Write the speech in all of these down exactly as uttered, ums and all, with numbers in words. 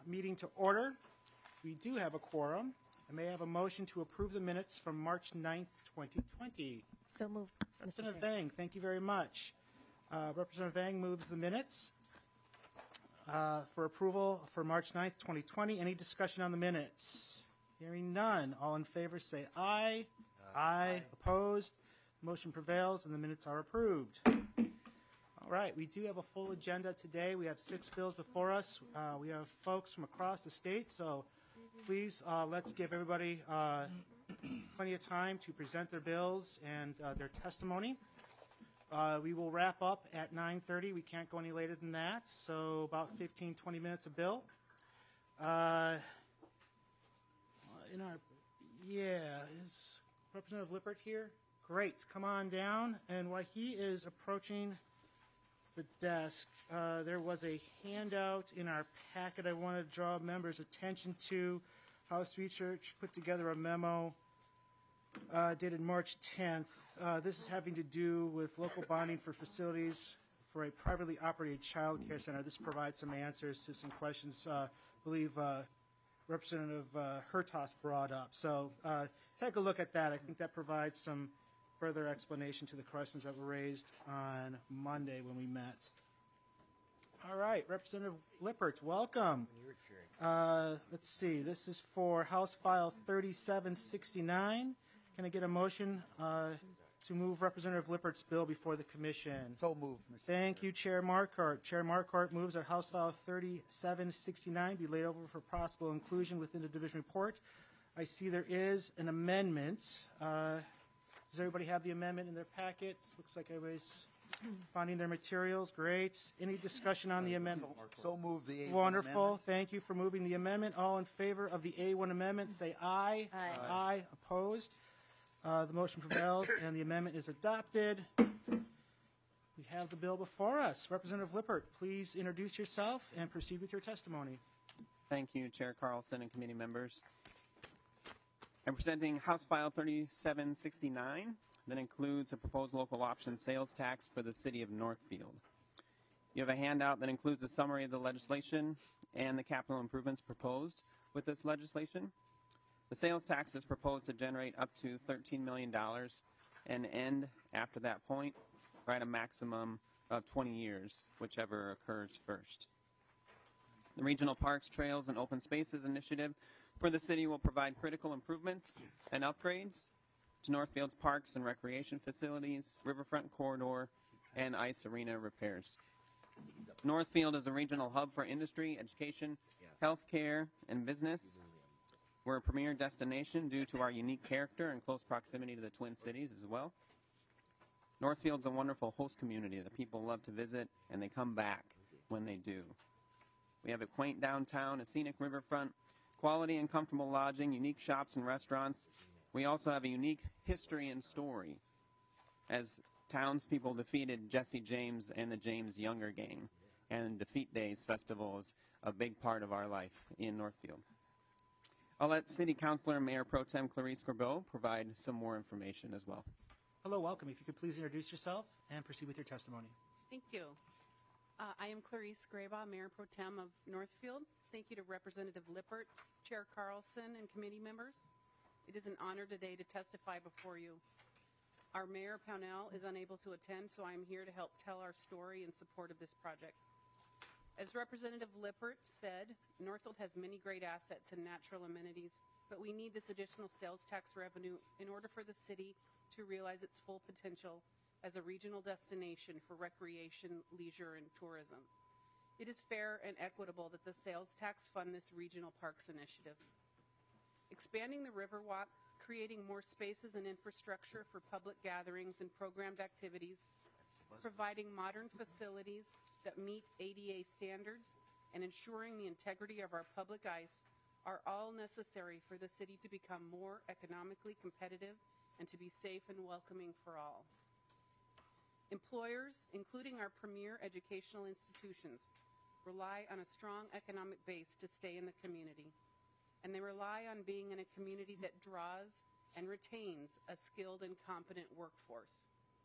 meeting to order. We do have a quorum. I may have a motion to approve the minutes from March ninth, twenty twenty. So moved, Mister Representative Chair. Vang, thank you very much. Uh, Representative Vang moves the minutes uh, for approval for March ninth, twenty twenty. Any discussion on the minutes? Hearing none. All in favor say aye. Aye. Aye. Opposed? Motion prevails and the minutes are approved. All right, we do have a full agenda today. We have six bills before us. Uh, we have folks from across the state, so please uh, let's give everybody uh, plenty of time to present their bills and uh, their testimony. Uh, we will wrap up at nine thirty. We can't go any later than that, so about fifteen, twenty minutes a bill. Uh, in our, yeah, is Representative Lippert here? Great, come on down. And while he is approaching the desk, uh, there was a handout in our packet I want to draw members' attention to. House Research put together a memo uh, dated March tenth. Uh, this is having to do with local bonding for facilities for a privately operated child care center. This provides some answers to some questions uh, I believe uh, Representative uh, Hertas brought up. So uh, take a look at that. I think that provides some further explanation to the questions that were raised on Monday when we met. All right, Representative Lippert, welcome. Uh, let's see, this is for House File thirty-seven sixty-nine. Can I get a motion uh, to move Representative Lippert's bill before the commission? So moved, Mister Thank Chair. you, Chair Marquardt. Chair Marquardt moves that House File thirty-seven sixty-nine be laid over for possible inclusion within the division report. I see there is an amendment. Uh, Does everybody have the amendment in their packet? Looks like everybody's finding their materials. Great. Any discussion on the amendment? So moved the A one Wonderful. amendment. Thank you for moving the amendment. All in favor of the A one amendment, say aye. Aye. Aye. Opposed? Uh, the motion prevails and the amendment is adopted. We have the bill before us. Representative Lippert, please introduce yourself and proceed with your testimony. Thank you, Chair Carlson and committee members. I'm presenting House File thirty-seven sixty-nine that includes a proposed local option sales tax for the city of Northfield. You have a handout that includes a summary of the legislation and the capital improvements proposed with this legislation. The sales tax is proposed to generate up to thirteen million dollars and end after that point, or at a maximum of twenty years, whichever occurs first. The Regional Parks, Trails, and Open Spaces Initiative for the city will provide critical improvements and upgrades to Northfield's parks and recreation facilities, riverfront corridor, and ice arena repairs. Northfield is a regional hub for industry, education, healthcare, and business. We're a premier destination due to our unique character and close proximity to the Twin Cities as well. Northfield's a wonderful host community that people love to visit, and they come back when they do. We have a quaint downtown, a scenic riverfront, quality and comfortable lodging, unique shops and restaurants. We also have a unique history and story, as townspeople defeated Jesse James and the James Younger Gang, and Defeat Days Festival is a big part of our life in Northfield. I'll let City Councilor and Mayor Pro Tem Clarice Corbeau provide some more information as well. Hello, welcome. If you could please introduce yourself and proceed with your testimony. Thank you. Uh, I am Clarice Graybaugh, Mayor Pro Tem of Northfield. Thank you to Representative Lippert, Chair Carlson, and committee members. It is an honor today to testify before you. Our Mayor Pownell is unable to attend, so I am here to help tell our story in support of this project. As Representative Lippert said, Northfield has many great assets and natural amenities, but we need this additional sales tax revenue in order for the city to realize its full potential as a regional destination for recreation, leisure, and tourism. It is fair and equitable that the sales tax fund this regional parks initiative. Expanding the Riverwalk, creating more spaces and infrastructure for public gatherings and programmed activities, providing modern facilities that meet A D A standards, and ensuring the integrity of our public ice are all necessary for the city to become more economically competitive and to be safe and welcoming for all. Employers, including our premier educational institutions, rely on a strong economic base to stay in the community, and they rely on being in a community that draws and retains a skilled and competent workforce.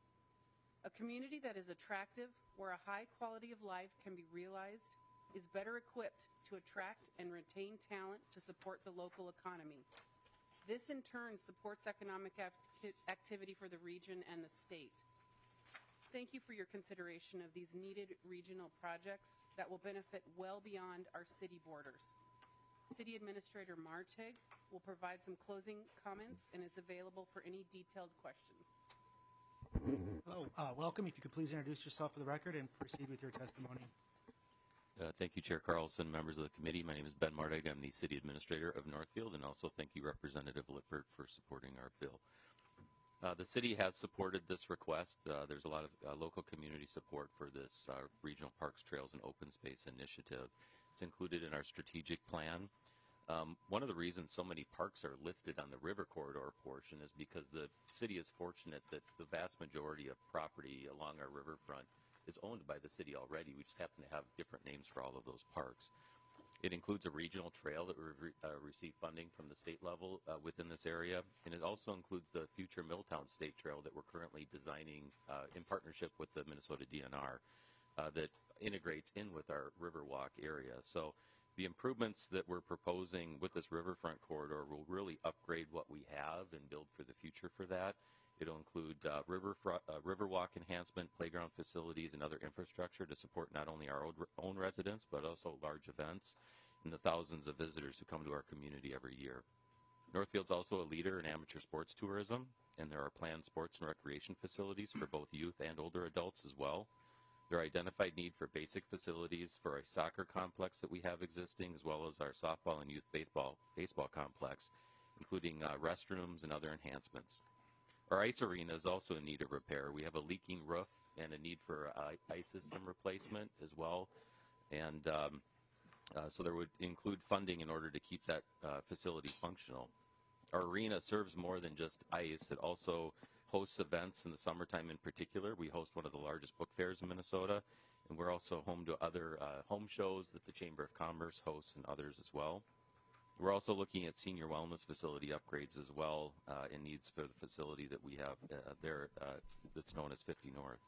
A community that is attractive, where a high quality of life can be realized, is better equipped to attract and retain talent to support the local economy. This, in turn, supports economic ac- activity for the region and the state. Thank you for your consideration of these needed regional projects that will benefit well beyond our city borders. City Administrator Martig will provide some closing comments and is available for any detailed questions. Hello, uh, welcome. If you could please introduce yourself for the record and proceed with your testimony. Uh, thank you, Chair Carlson, members of the committee. My name is Ben Martig. I'm the City Administrator of Northfield, and also thank you, Representative Lippert, for supporting our bill. Uh, the city has supported this request. Uh, there's a lot of uh, local community support for this uh, Regional Parks, Trails, and Open Space initiative. It's included in our strategic plan. Um, one of the reasons so many parks are listed on the river corridor portion is because the city is fortunate that the vast majority of property along our riverfront is owned by the city already. We just happen to have different names for all of those parks. It includes a regional trail that we re uh, receive funding from the state level uh, within this area, and it also includes the future Milltown State Trail that we're currently designing uh, in partnership with the Minnesota D N R uh, that integrates in with our Riverwalk area. So the improvements that we're proposing with this riverfront corridor will really upgrade what we have and build for the future for that. It'll include uh, river uh, Riverwalk enhancement, playground facilities, and other infrastructure to support not only our own residents, but also large events and the thousands of visitors who come to our community every year. Northfield's also a leader in amateur sports tourism, and there are planned sports and recreation facilities for both youth and older adults as well. There are identified need for basic facilities for a soccer complex that we have existing, as well as our softball and youth baseball, baseball complex, including uh, restrooms and other enhancements. Our ice arena is also in need of repair. We have a leaking roof and a need for uh, ice system replacement as well. And um, uh, so there would include funding in order to keep that uh, facility functional. Our arena serves more than just ice. It also hosts events in the summertime in particular. We host one of the largest book fairs in Minnesota, and we're also home to other uh, home shows that the Chamber of Commerce hosts and others as well. We're also looking at senior wellness facility upgrades as well uh, in needs for the facility that we have uh, there uh, that's known as fifty North.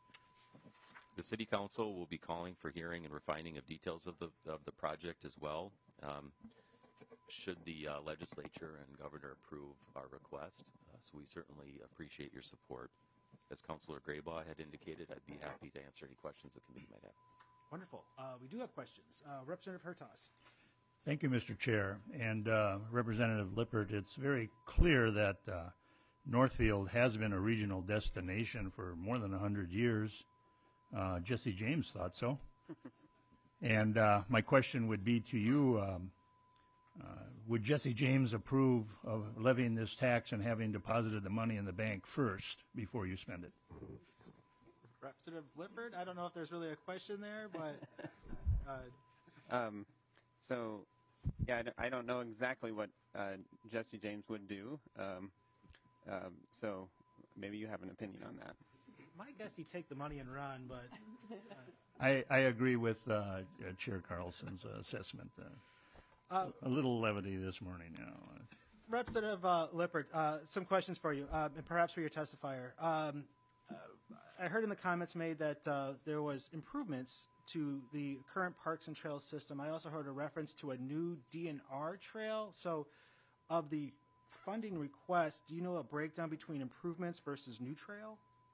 The City Council will be calling for hearing and refining of details of the, of the project as well. Um, should the uh, legislature and governor approve our request. Uh, so we certainly appreciate your support. As Councilor Graybaugh had indicated, I'd be happy to answer any questions the committee might have. Wonderful. Uh, we do have questions. Uh, Representative Hertas. Thank you, Mister Chair. And uh, Representative Lippert, it's very clear that uh, Northfield has been a regional destination for more than one hundred years. Uh, Jesse James thought so. And uh, my question would be to you, um, uh, would Jesse James approve of levying this tax and having deposited the money in the bank first before you spend it? Representative Lippert, I don't know if there's really a question there, but... Uh, Um, so, yeah, I don't, I don't know exactly what uh, Jesse James would do. Um, um, so maybe you have an opinion on that. my guess he'd take the money and run, but... Uh, I, I agree with uh, uh, Chair Carlson's uh, assessment. Uh, uh, a little levity this morning, you know. Representative uh, Lippert, uh, some questions for you, uh, and perhaps for your testifier. Um, uh, I heard in the comments made that uh, there was improvements to the current Parks and Trails system. I also heard a reference to a new D N R trail. So of the funding request, do you know a breakdown between improvements versus new trail?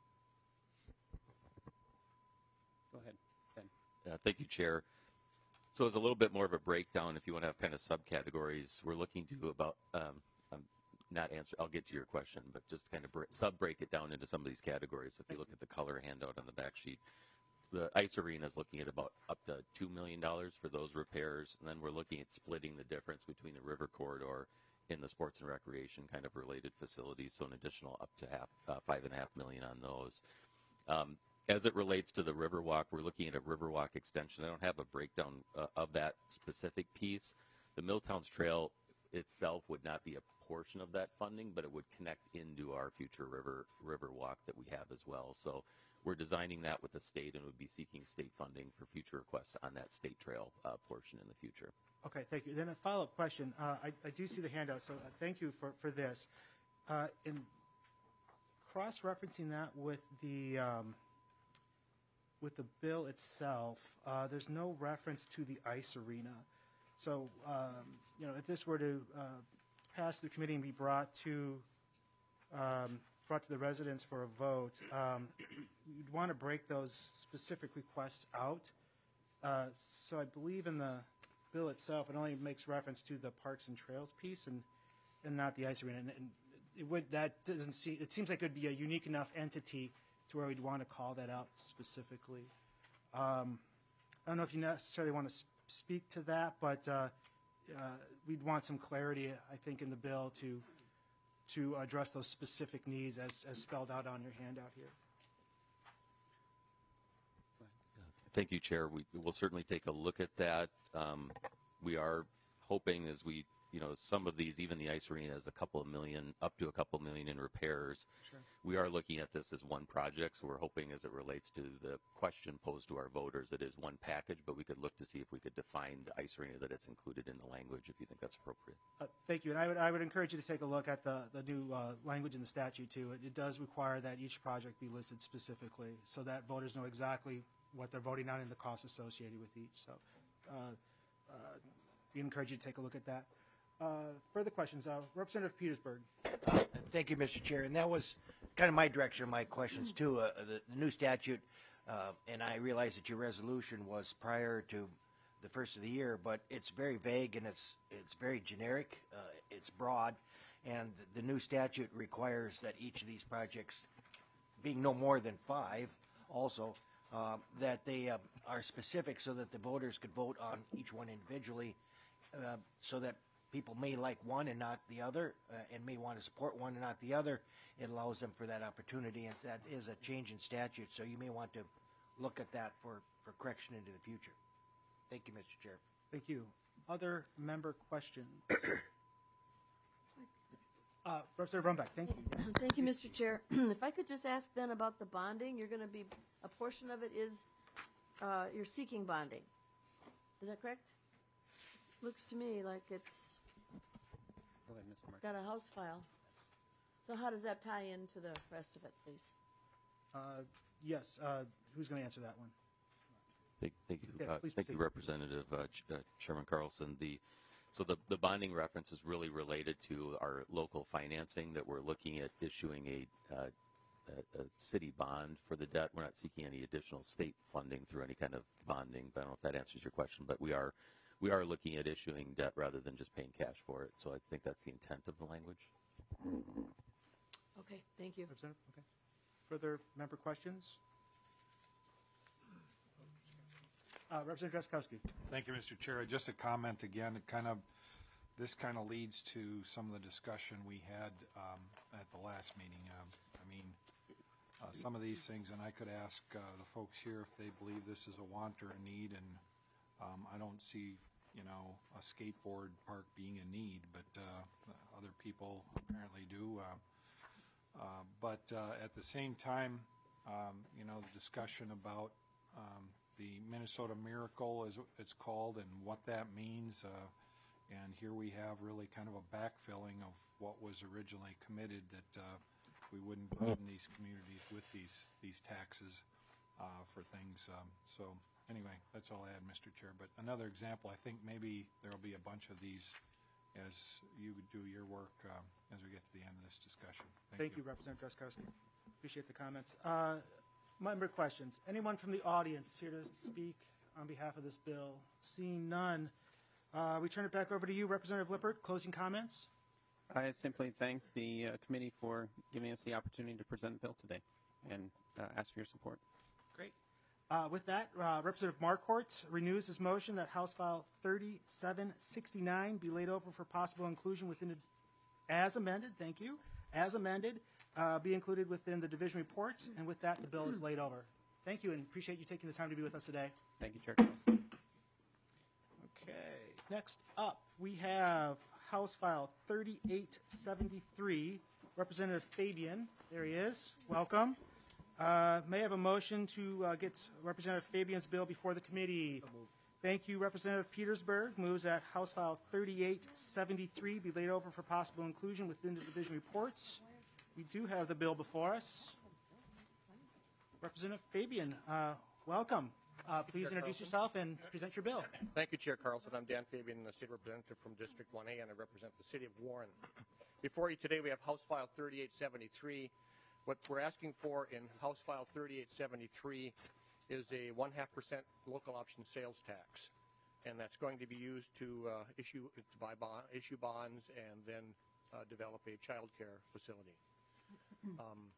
Go ahead, Ben. Uh, thank you, Chair. So it's a little bit more of a breakdown if you want to have kind of subcategories. We're looking to do about, um, I'm not answer, I'll get to your question, but just kind of break, sub-break it down into some of these categories. If you look at the color handout on the back sheet, the ice arena is looking at about up to two million dollars for those repairs, and then we're looking at splitting the difference between the river corridor and the sports and recreation kind of related facilities, so an additional up to half, uh, five and a half million on those. Um, As it relates to the Riverwalk, we're looking at a Riverwalk extension. I don't have a breakdown uh, of that specific piece. The Milltowns Trail itself would not be a portion of that funding, but it would connect into our future river Riverwalk that we have as well. So we're designing that with the state and would be seeking state funding for future requests on that state trail uh, portion in the future. Okay, thank you. Then a follow-up question. Uh, I, I do see the handout, so uh, thank you for, for this. Uh, in cross-referencing that with the... Um, with the bill itself, uh, there's no reference to the ice arena. So, um, you know, if this were to uh, pass through committee and be brought to um, brought to the residents for a vote, um, you'd want to break those specific requests out. Uh, so I believe in the bill itself, it only makes reference to the parks and trails piece and, and not the ice arena. And, and it would, that doesn't see, it seems like it would be a unique enough entity to where we'd want to call that out specifically. Um, I don't know if you necessarily want to sp- speak to that, but uh, uh, we'd want some clarity, I think, in the bill to to address those specific needs as, as spelled out on your handout here. Thank you, Chair. We will certainly take a look at that. Um, we are hoping as we, you know, some of these, even the ice arena is a couple of million, up to a couple million in repairs. Sure. We are looking at this as one project, so we're hoping as it relates to the question posed to our voters, it is one package, but we could look to see if we could define the ice arena that it's included in the language, if you think that's appropriate. Uh, thank you. And I would, I would encourage you to take a look at the, the new uh, language in the statute, too. It, it does require that each project be listed specifically so that voters know exactly what they're voting on and the costs associated with each. So uh, uh, we encourage you to take a look at that. Uh, further questions? Uh, Representative Petersburg. Uh, Thank you, Mister Chair. And that was kind of my direction of my questions, too. Uh, the, the new statute, uh, and I realize that your resolution was prior to the first of the year, but it's very vague and it's, it's very generic. Uh, it's broad. And the, the new statute requires that each of these projects, being no more than five, also, uh, that they uh, are specific so that the voters could vote on each one individually, uh, so that people may like one and not the other, uh, and may want to support one and not the other. It allows them for that opportunity, and that is a change in statute, so you may want to look at that for, for correction into the future. Thank you, Mister Chair. Thank you. Other member questions? uh, Representative Rumback, thank you. Yes. Thank you, Mister Chair. If I could just ask then about the bonding, you're going to be, a portion of it is, uh, you're seeking bonding. Is that correct? Looks to me like it's Go ahead, Mister Mark. got a house file. So how does that tie into the rest of it, please? Uh, yes. Uh, who's going to answer that one? Thank, thank you. Yeah, uh, please thank you, proceed. Representative uh, Ch- uh, Chairman Carlson. The so the, the bonding reference is really related to our local financing that we're looking at issuing a, uh, a, a city bond for the debt. We're not seeking any additional state funding through any kind of bonding. But I don't know if that answers your question, but we are we are looking at issuing debt rather than just paying cash for it. So I think that's the intent of the language. Okay, thank you. Representative? Okay. Further member questions? Uh, Representative Drazkowski. Thank you, Mister Chair. Just a comment again. It kind of, this kind of leads to some of the discussion we had um, at the last meeting. Um, I mean, uh, some of these things, and I could ask uh, the folks here if they believe this is a want or a need, and um, I don't see, you know, a skateboard park being a need, but uh, other people apparently do. Uh, uh, but uh, at the same time, um, you know, the discussion about um, the Minnesota Miracle, as it's called, and what that means. Uh, and here we have really kind of a backfilling of what was originally committed, that uh, we wouldn't burden these communities with these these taxes uh, for things. Um, so anyway, that's all I had, Mister Chair. But another example, I think maybe there will be a bunch of these as you do your work um, as we get to the end of this discussion. Thank, Thank you, Representative Drazkowski. Appreciate the comments. Uh, member questions. Anyone from the audience here to speak on behalf of this bill? Seeing none, uh, we turn it back over to you, Representative Lippert. Closing comments? I simply thank the uh, committee for giving us the opportunity to present the bill today and uh, ask for your support. Great. Uh, with that, uh, Representative Marquardt renews his motion that House File thirty-seven sixty-nine be laid over for possible inclusion within the, as amended, thank you, as amended, uh, be included within the division report. And with that, the bill is laid over. Thank you, and appreciate you taking the time to be with us today. Thank you, Chair Carlson. Okay, next up, we have House File thirty-eight seventy-three, Representative Fabian. There he is. Welcome. Uh, may I have a motion to uh, get Representative Fabian's bill before the committee? Thank you, Representative Petersburg. Moves that House File thirty-eight seventy-three be laid over for possible inclusion within the division reports. We do have the bill before us. Representative Fabian, uh, welcome. Uh, Please Chair introduce Carlson. yourself and present your bill. Thank you, Chair Carlson. I'm Dan Fabian, the state representative from District one A, and I represent the city of Warren. Before you today, we have House File thirty-eight seventy-three. What we're asking for in House File thirty-eight seventy-three is a one-half percent local option sales tax, and that's going to be used to uh, issue to buy bond, issue bonds and then uh, develop a child care facility. Um,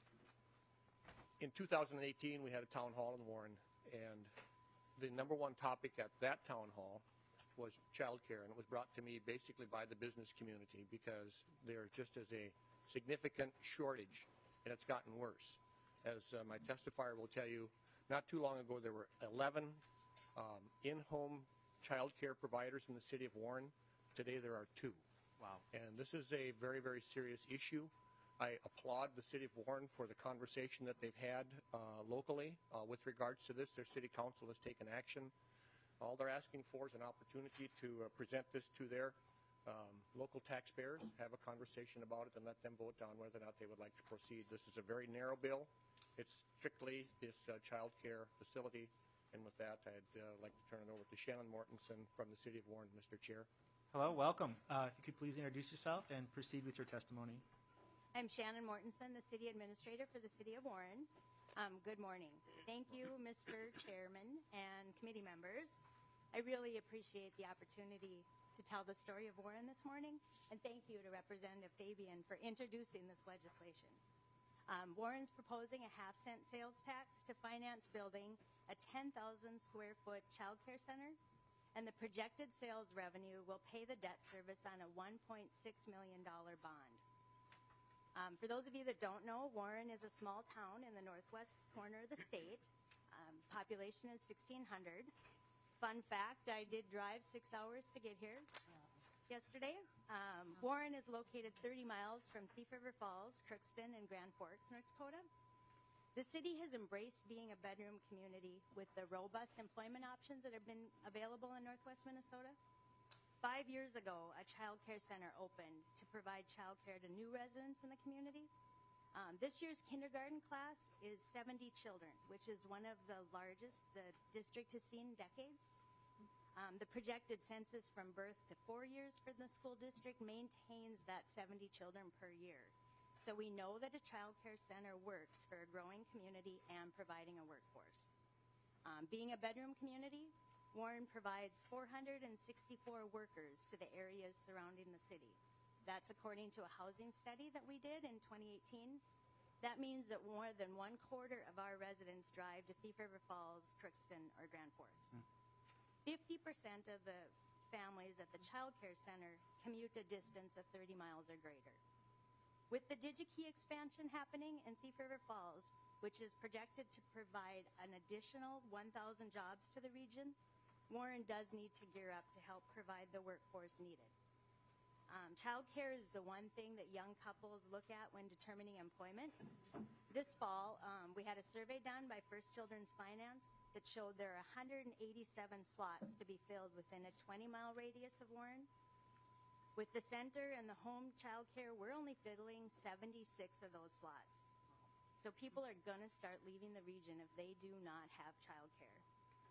in two thousand eighteen, we had a town hall in Warren, and the number one topic at that town hall was child care, and it was brought to me basically by the business community because there just is a significant shortage, and it's gotten worse. As uh, my testifier will tell you, not too long ago there were eleven um, in-home child care providers in the city of Warren. Today there are two. Wow. And this is a very, very serious issue. I applaud the city of Warren for the conversation that they've had uh, locally uh, with regards to this. Their city council has taken action. All they're asking for is an opportunity to uh, present this to their um, local taxpayers, have a conversation about it, and let them vote down whether or not they would like to proceed. This is a very narrow bill. It's strictly this uh, child care facility. And with that, I'd uh, like to turn it over to Shannon Mortensen from the city of Warren, Mister Chair. Hello, welcome. Uh, If you could please introduce yourself and proceed with your testimony. I'm Shannon Mortensen, the City Administrator for the City of Warren. Um, good morning. Thank you, Mister Chairman and committee members. I really appreciate the opportunity to tell the story of Warren this morning, and thank you to Representative Fabian for introducing this legislation. Um, Warren's proposing a half cent sales tax to finance building a ten thousand square foot child care center, and the projected sales revenue will pay the debt service on a one point six million dollars bond. Um, for those of you that don't know, Warren is a small town in the northwest corner of the state. Um, population is sixteen hundred. Fun fact, I did drive six hours to get here yesterday. Um, Warren is located thirty miles from Thief River Falls, Crookston, and Grand Forks, North Dakota. The city has embraced being a bedroom community with the robust employment options that have been available in northwest Minnesota. Five years ago, a child care center opened to provide child care to new residents in the community. Um, this year's kindergarten class is seventy children, which is one of the largest the district has seen in decades. Um, the projected census from birth to four years for the school district maintains that seventy children per year. So we know that a child care center works for a growing community and providing a workforce. Um, being a bedroom community, Warren provides four hundred sixty-four workers to the areas surrounding the city. That's according to a housing study that we did in twenty eighteen. That means that more than one quarter of our residents drive to Thief River Falls, Crookston, or Grand Forks. fifty percent of the families at the child care center commute a distance of thirty miles or greater. With the DigiKey expansion happening in Thief River Falls, which is projected to provide an additional one thousand jobs to the region, Warren does need to gear up to help provide the workforce needed. Um, child care is the one thing that young couples look at when determining employment. This fall, um, we had a survey done by First Children's Finance that showed there are one hundred eighty-seven slots to be filled within a twenty mile radius of Warren. With the center and the home child care, we're only filling seventy-six of those slots. So people are going to start leaving the region if they do not have child care.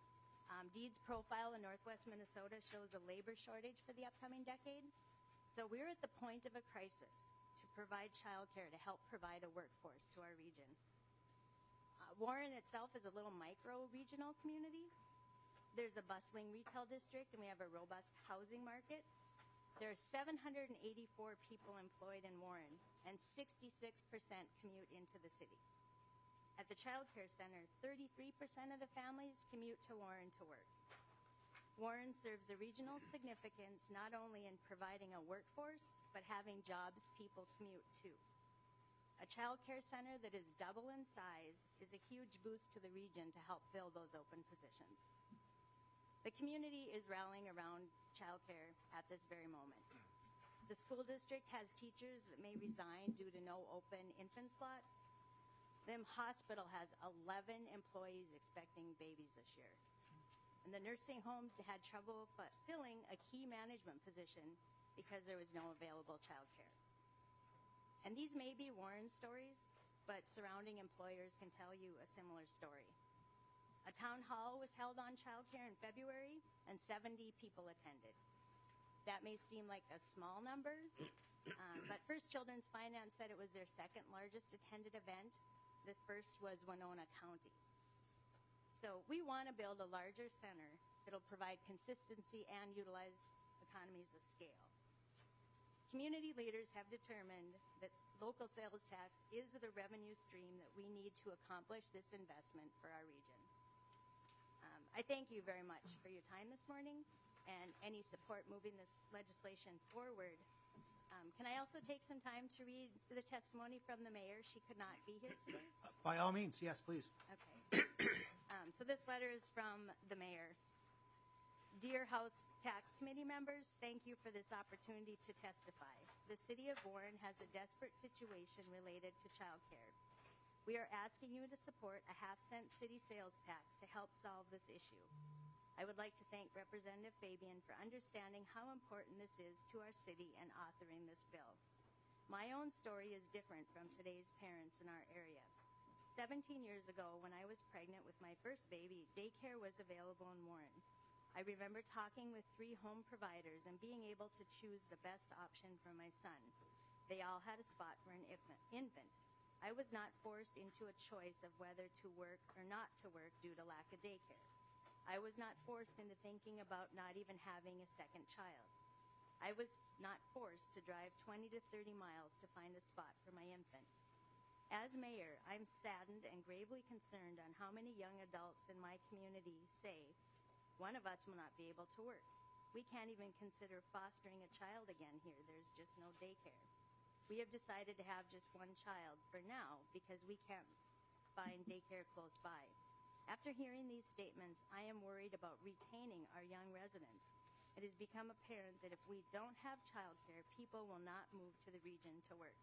Um, Deed's profile in northwest Minnesota shows a labor shortage for the upcoming decade. So we're at the point of a crisis to provide child care to help provide a workforce to our region. Uh, Warren itself is a little micro-regional community. There's a bustling retail district, and we have a robust housing market. There are seven hundred eighty-four people employed in Warren, and sixty-six percent commute into the city. At the child care center, thirty-three percent of the families commute to Warren to work. Warren serves a regional significance not only in providing a workforce, but having jobs people commute to. A child care center that is double in size is a huge boost to the region to help fill those open positions. The community is rallying around child care at this very moment. The school district has teachers that may resign due to no open infant slots. The hospital has eleven employees expecting babies this year. And the nursing home had trouble filling a key management position because there was no available child care. And these may be Warren stories, but surrounding employers can tell you a similar story. A town hall was held on childcare in February, and seventy people attended. That may seem like a small number, um, but First Children's Finance said it was their second largest attended event. The first was Winona County. So we want to build a larger center that'll provide consistency and utilize economies of scale. Community leaders have determined that local sales tax is the revenue stream that we need to accomplish this investment for our region. Um, I thank you very much for your time this morning and any support moving this legislation forward. Um, can I also take some time to read the testimony from the mayor? She could not be here today. By all means, yes, please. Okay. um, so this letter is from the mayor. Dear House Tax Committee members, thank you for this opportunity to testify. The City of Warren has a desperate situation related to childcare. We are asking you to support a half-cent city sales tax to help solve this issue. I would like to thank Representative Fabian for understanding how important this is to our city and authoring this bill. My own story is different from today's parents in our area. seventeen years ago, when I was pregnant with my first baby, daycare was available in Warren. I remember talking with three home providers and being able to choose the best option for my son. They all had a spot for an infant. I was not forced into a choice of whether to work or not to work due to lack of daycare. I was not forced into thinking about not even having a second child. I was not forced to drive twenty to thirty miles to find a spot for my infant. As mayor, I'm saddened and gravely concerned on how many young adults in my community say, one of us will not be able to work. We can't even consider fostering a child again here. There's just no daycare. We have decided to have just one child for now because we can't find daycare close by. After hearing these statements, I am worried about retaining our young residents. It has become apparent that if we don't have childcare, people will not move to the region to work.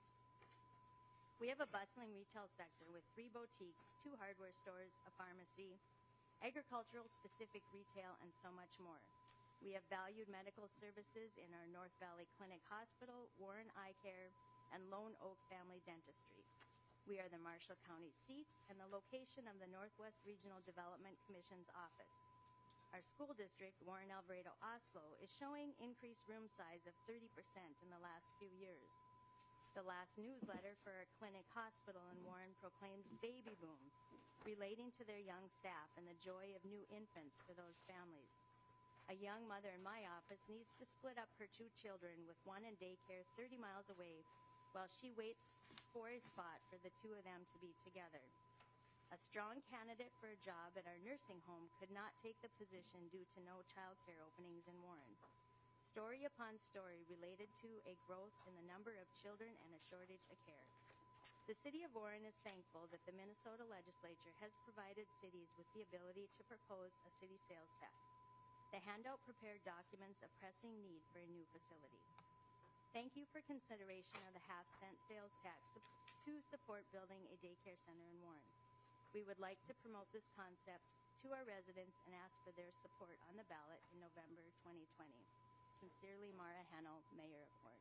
We have a bustling retail sector with three boutiques, two hardware stores, a pharmacy, agricultural specific retail, and so much more. We have valued medical services in our North Valley Clinic Hospital, Warren Eye Care, and Lone Oak Family Dentistry. We are the Marshall County seat and the location of the Northwest Regional Development Commission's office. Our school district, Warren Alvarado Oslo, is showing increased room size of thirty percent in the last few years. The last newsletter for our clinic hospital in Warren proclaims baby boom, relating to their young staff and the joy of new infants for those families. A young mother in my office needs to split up her two children with one in daycare thirty miles away while she waits for a spot for the two of them to be together. A strong candidate for a job at our nursing home could not take the position due to no child care openings in Warren. Story upon story related to a growth in the number of children and a shortage of care. The City of Warren is thankful that the Minnesota legislature has provided cities with the ability to propose a city sales tax. The handout prepared documents a pressing need for a new facility. Thank you for consideration of the half-cent sales tax to support building a daycare center in Warren. We would like to promote this concept to our residents and ask for their support on the ballot in November twenty twenty. Sincerely, Mara Hennel, Mayor of Warren.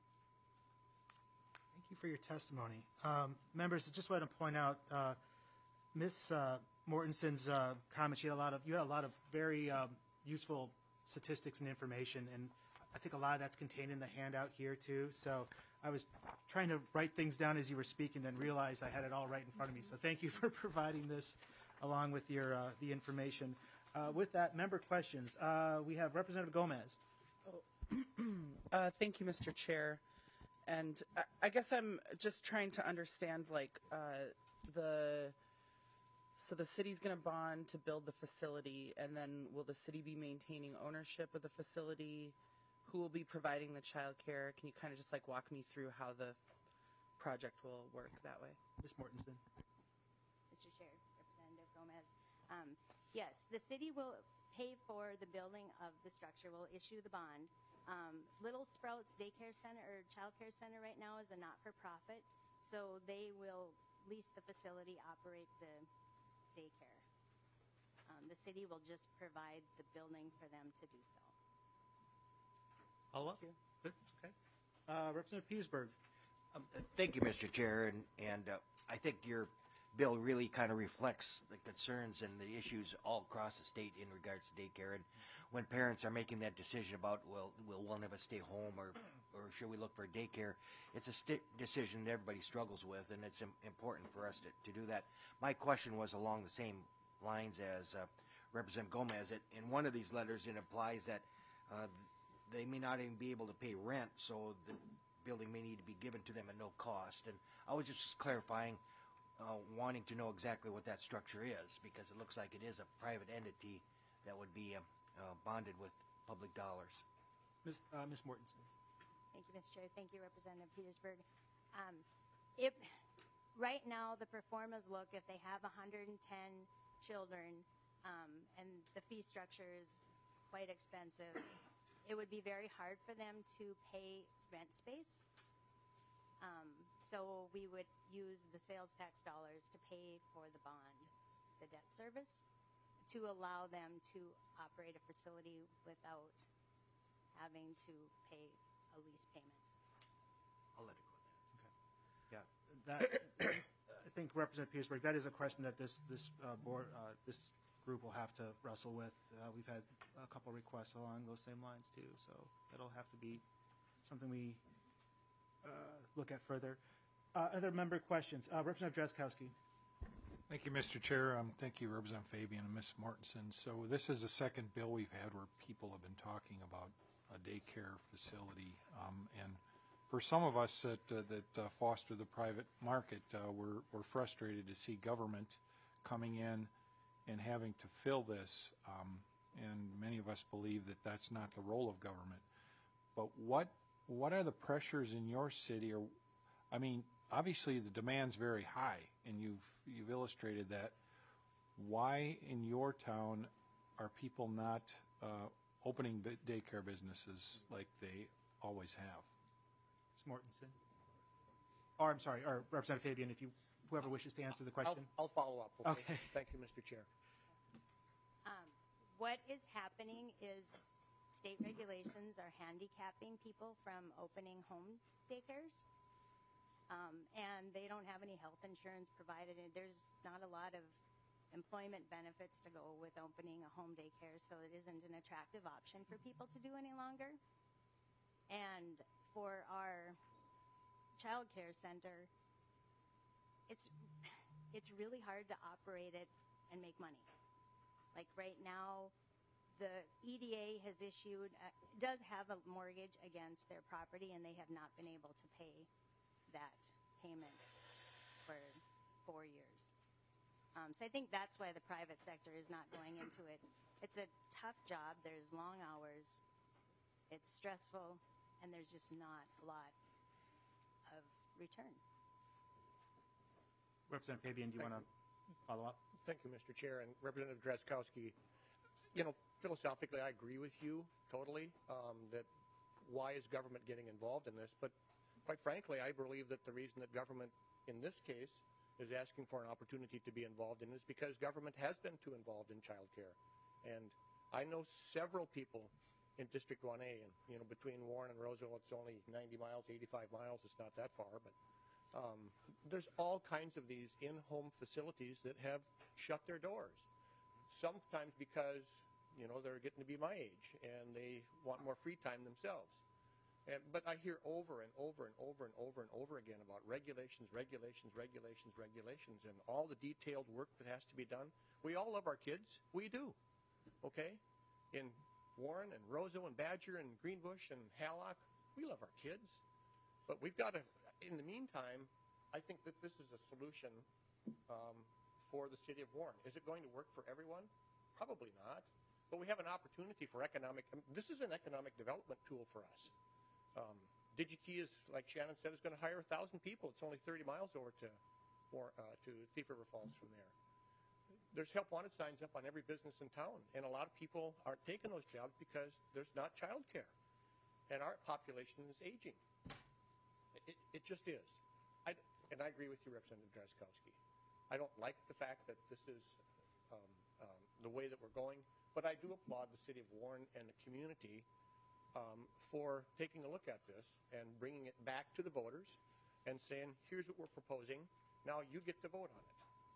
Thank you for your testimony. Um, members, I just want to point out, uh, Miz Uh, Mortenson's uh, comment, she had a lot of, you had a lot of very um, useful statistics and information, and I think a lot of that's contained in the handout here too. So I was trying to write things down as you were speaking, then realized I had it all right in front of me. So thank you for providing this along with your uh, the information. Uh, with that, member questions. Uh, we have Representative Gomez. Uh, thank you, Mister Chair. And I, I guess I'm just trying to understand, like, uh, the, so the city's going to bond to build the facility, and then will the city be maintaining ownership of the facility? Who will be providing the child care? Can you kind of just, like, walk me through how the project will work that way? Miz Mortenson. Mister Chair, Representative Gomez. Um, yes, the city will pay for the building of the structure, will issue the bond. Um, Little Sprouts Daycare Center or Child Care Center right now is a not-for-profit, so they will lease the facility, operate the daycare. Um, the city will just provide the building for them to do so. Follow up? Good. Okay. Uh, Representative Petersburg. Um, thank you, Mister Chair, and, and uh, I think your bill really kind of reflects the concerns and the issues all across the state in regards to daycare. And when parents are making that decision about, well, will one of us stay home or, or should we look for daycare, it's a sti- decision that everybody struggles with, and it's im- important for us to, to do that. My question was along the same lines as uh, Representative Gomez. It, in one of these letters, it implies that uh, they may not even be able to pay rent, so the building may need to be given to them at no cost. And I was just clarifying, uh, wanting to know exactly what that structure is, because it looks like it is a private entity that would be uh, uh, bonded with public dollars. Miz Uh, Miz Mortensen. Thank you, Mister Chair. Thank you, Representative Petersburg. Um, if right now the performers look, if they have one hundred ten children um, and the fee structure is quite expensive, it would be very hard for them to pay rent space. Um, so we would use the sales tax dollars to pay for the bond, the debt service, to allow them to operate a facility without having to pay a lease payment. I'll let it go there. Yeah, that, I think Representative Petersburg, that is a question that this, this uh, board, uh, this group will have to wrestle with. Uh, we've had a couple requests along those same lines too, so that'll have to be something we uh, look at further. Uh, other member questions? Uh, Representative Drazkowski. Thank you, Mister Chair. Um, thank you, Representative Fabian and Miz Mortensen. So this is the second bill we've had where people have been talking about a daycare facility, um, and for some of us that uh, that uh, foster the private market, uh, we're we're frustrated to see government coming in and having to fill this, um, and many of us believe that that's not the role of government. But what what are the pressures in your city? Or, I mean, obviously the demand's very high, and you've you've illustrated that. Why in your town are people not uh, opening b- daycare businesses like they always have? Miz Mortensen. Or I'm sorry, or Representative Fabian, if you, whoever wishes to answer the question. I'll, I'll follow up. Okay. Okay. Thank you, Mister Chair. Um, what is happening is state regulations are handicapping people from opening home daycares. Um, and they don't have any health insurance provided. And there's not a lot of employment benefits to go with opening a home daycare, so it isn't an attractive option for people to do any longer. And for our child care center, it's it's really hard to operate it and make money. Like right now, the E D A has issued, uh, does have a mortgage against their property, and they have not been able to pay that payment for four years. Um, so I think that's why the private sector is not going into it. It's a tough job. There's long hours. It's stressful, and there's just not a lot of return. Representative Fabian, do you want to follow up? Thank you, Mister Chair. And Representative Drazkowski, you know, philosophically, I agree with you totally um, that why is government getting involved in this? But quite frankly, I believe that the reason that government, in this case, is asking for an opportunity to be involved in is because government has been too involved in child care. And I know several people in District one A, and, you know, between Warren and Roseville, it's only ninety miles, eighty-five miles. It's not that far, but um, there's all kinds of these in-home facilities that have shut their doors. Sometimes because, you know, they're getting to be my age and they want more free time themselves. And, but I hear over and over and over and over and over again about regulations, regulations, regulations, regulations, and all the detailed work that has to be done. We all love our kids. We do. Okay? In Warren and Roseau and Badger and Greenbush and Hallock, we love our kids. But we've got to, in the meantime, I think that this is a solution um, for the city of Warren. Is it going to work for everyone? Probably not. But we have an opportunity for economic, this is an economic development tool for us. Um, DigiKey is, like Shannon said, is going to hire a thousand people. It's only thirty miles over to, or, uh, to Thief River Falls from there. There's help wanted signs up on every business in town, and a lot of people aren't taking those jobs because there's not child care, and our population is aging. It, it just is. I, and I agree with you, Representative Drazkowski. I don't like the fact that this is um, um, the way that we're going, but I do applaud the city of Warren and the community Um, for taking a look at this and bringing it back to the voters and saying, here's what we're proposing. Now you get to vote on it.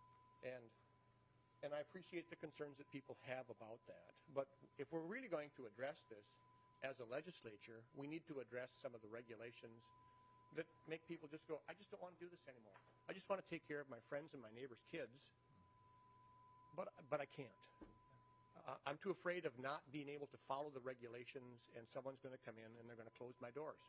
And and I appreciate the concerns that people have about that. But if we're really going to address this as a legislature, we need to address some of the regulations that make people just go, I just don't want to do this anymore. I just want to take care of my friends and my neighbors' kids, but but I can't. Uh, I'm too afraid of not being able to follow the regulations, and someone's going to come in and they're going to close my doors.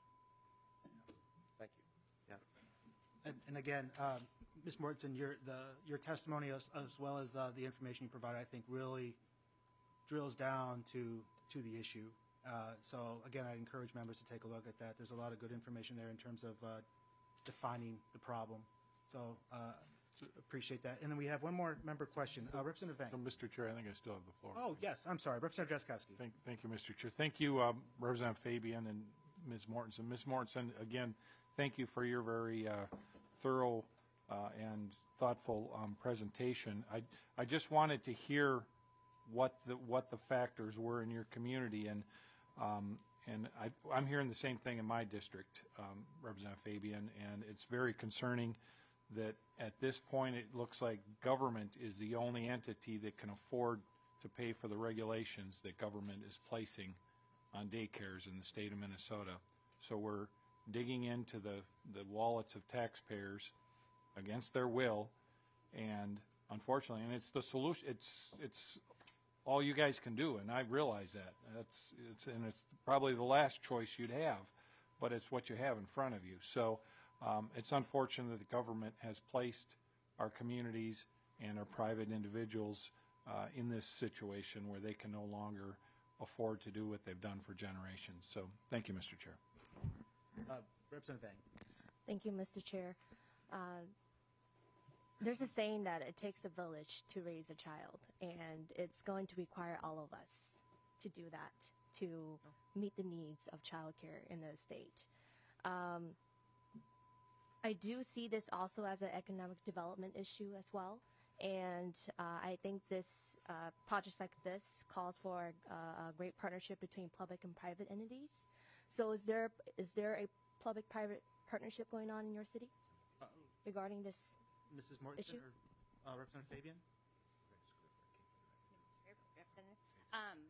Thank you. And, and again, um, Miz Mortensen, your, the, your testimony as, as well as uh, the information you provided, I think really drills down to, to the issue. Uh, so again, I encourage members to take a look at that. There's a lot of good information there in terms of uh, defining the problem. So uh, appreciate that. And then we have one more member question. Uh, Representative Vang. So, Mister Chair, I think I still have the floor. Oh, yes, I'm sorry. Representative Jaskowski. Thank, thank you, Mister Chair. Thank you, um, Representative Fabian and Miz Mortensen. Miz Mortensen, again, thank you for your very uh, thorough uh, and thoughtful um, presentation. I, I just wanted to hear what the what the factors were in your community, and um, and I, I'm hearing the same thing in my district, um, Representative Fabian, and it's very concerning that at this point it looks like government is the only entity that can afford to pay for the regulations that government is placing on daycares in the state of Minnesota. So we're digging into the, the wallets of taxpayers against their will, and unfortunately, and it's the solution, it's, it's all you guys can do, and I realize that. That's, it's, and it's probably the last choice you'd have, but it's what you have in front of you. So um, it's unfortunate that the government has placed our communities and our private individuals uh, in this situation where they can no longer afford to do what they've done for generations. So thank you, Mister Chair. Uh, Representative Vang. Thank you, Mister Chair. Uh, there's a saying that it takes a village to raise a child, and it's going to require all of us to do that, to meet the needs of childcare in the state. Um, I do see this also as an economic development issue as well, and uh, I think this uh, projects like this calls for uh, a great partnership between public and private entities. So is there is there a public-private partnership going on in your city Uh, regarding this Missus Mortensen issue? or uh, Representative Fabian? Representative. Um,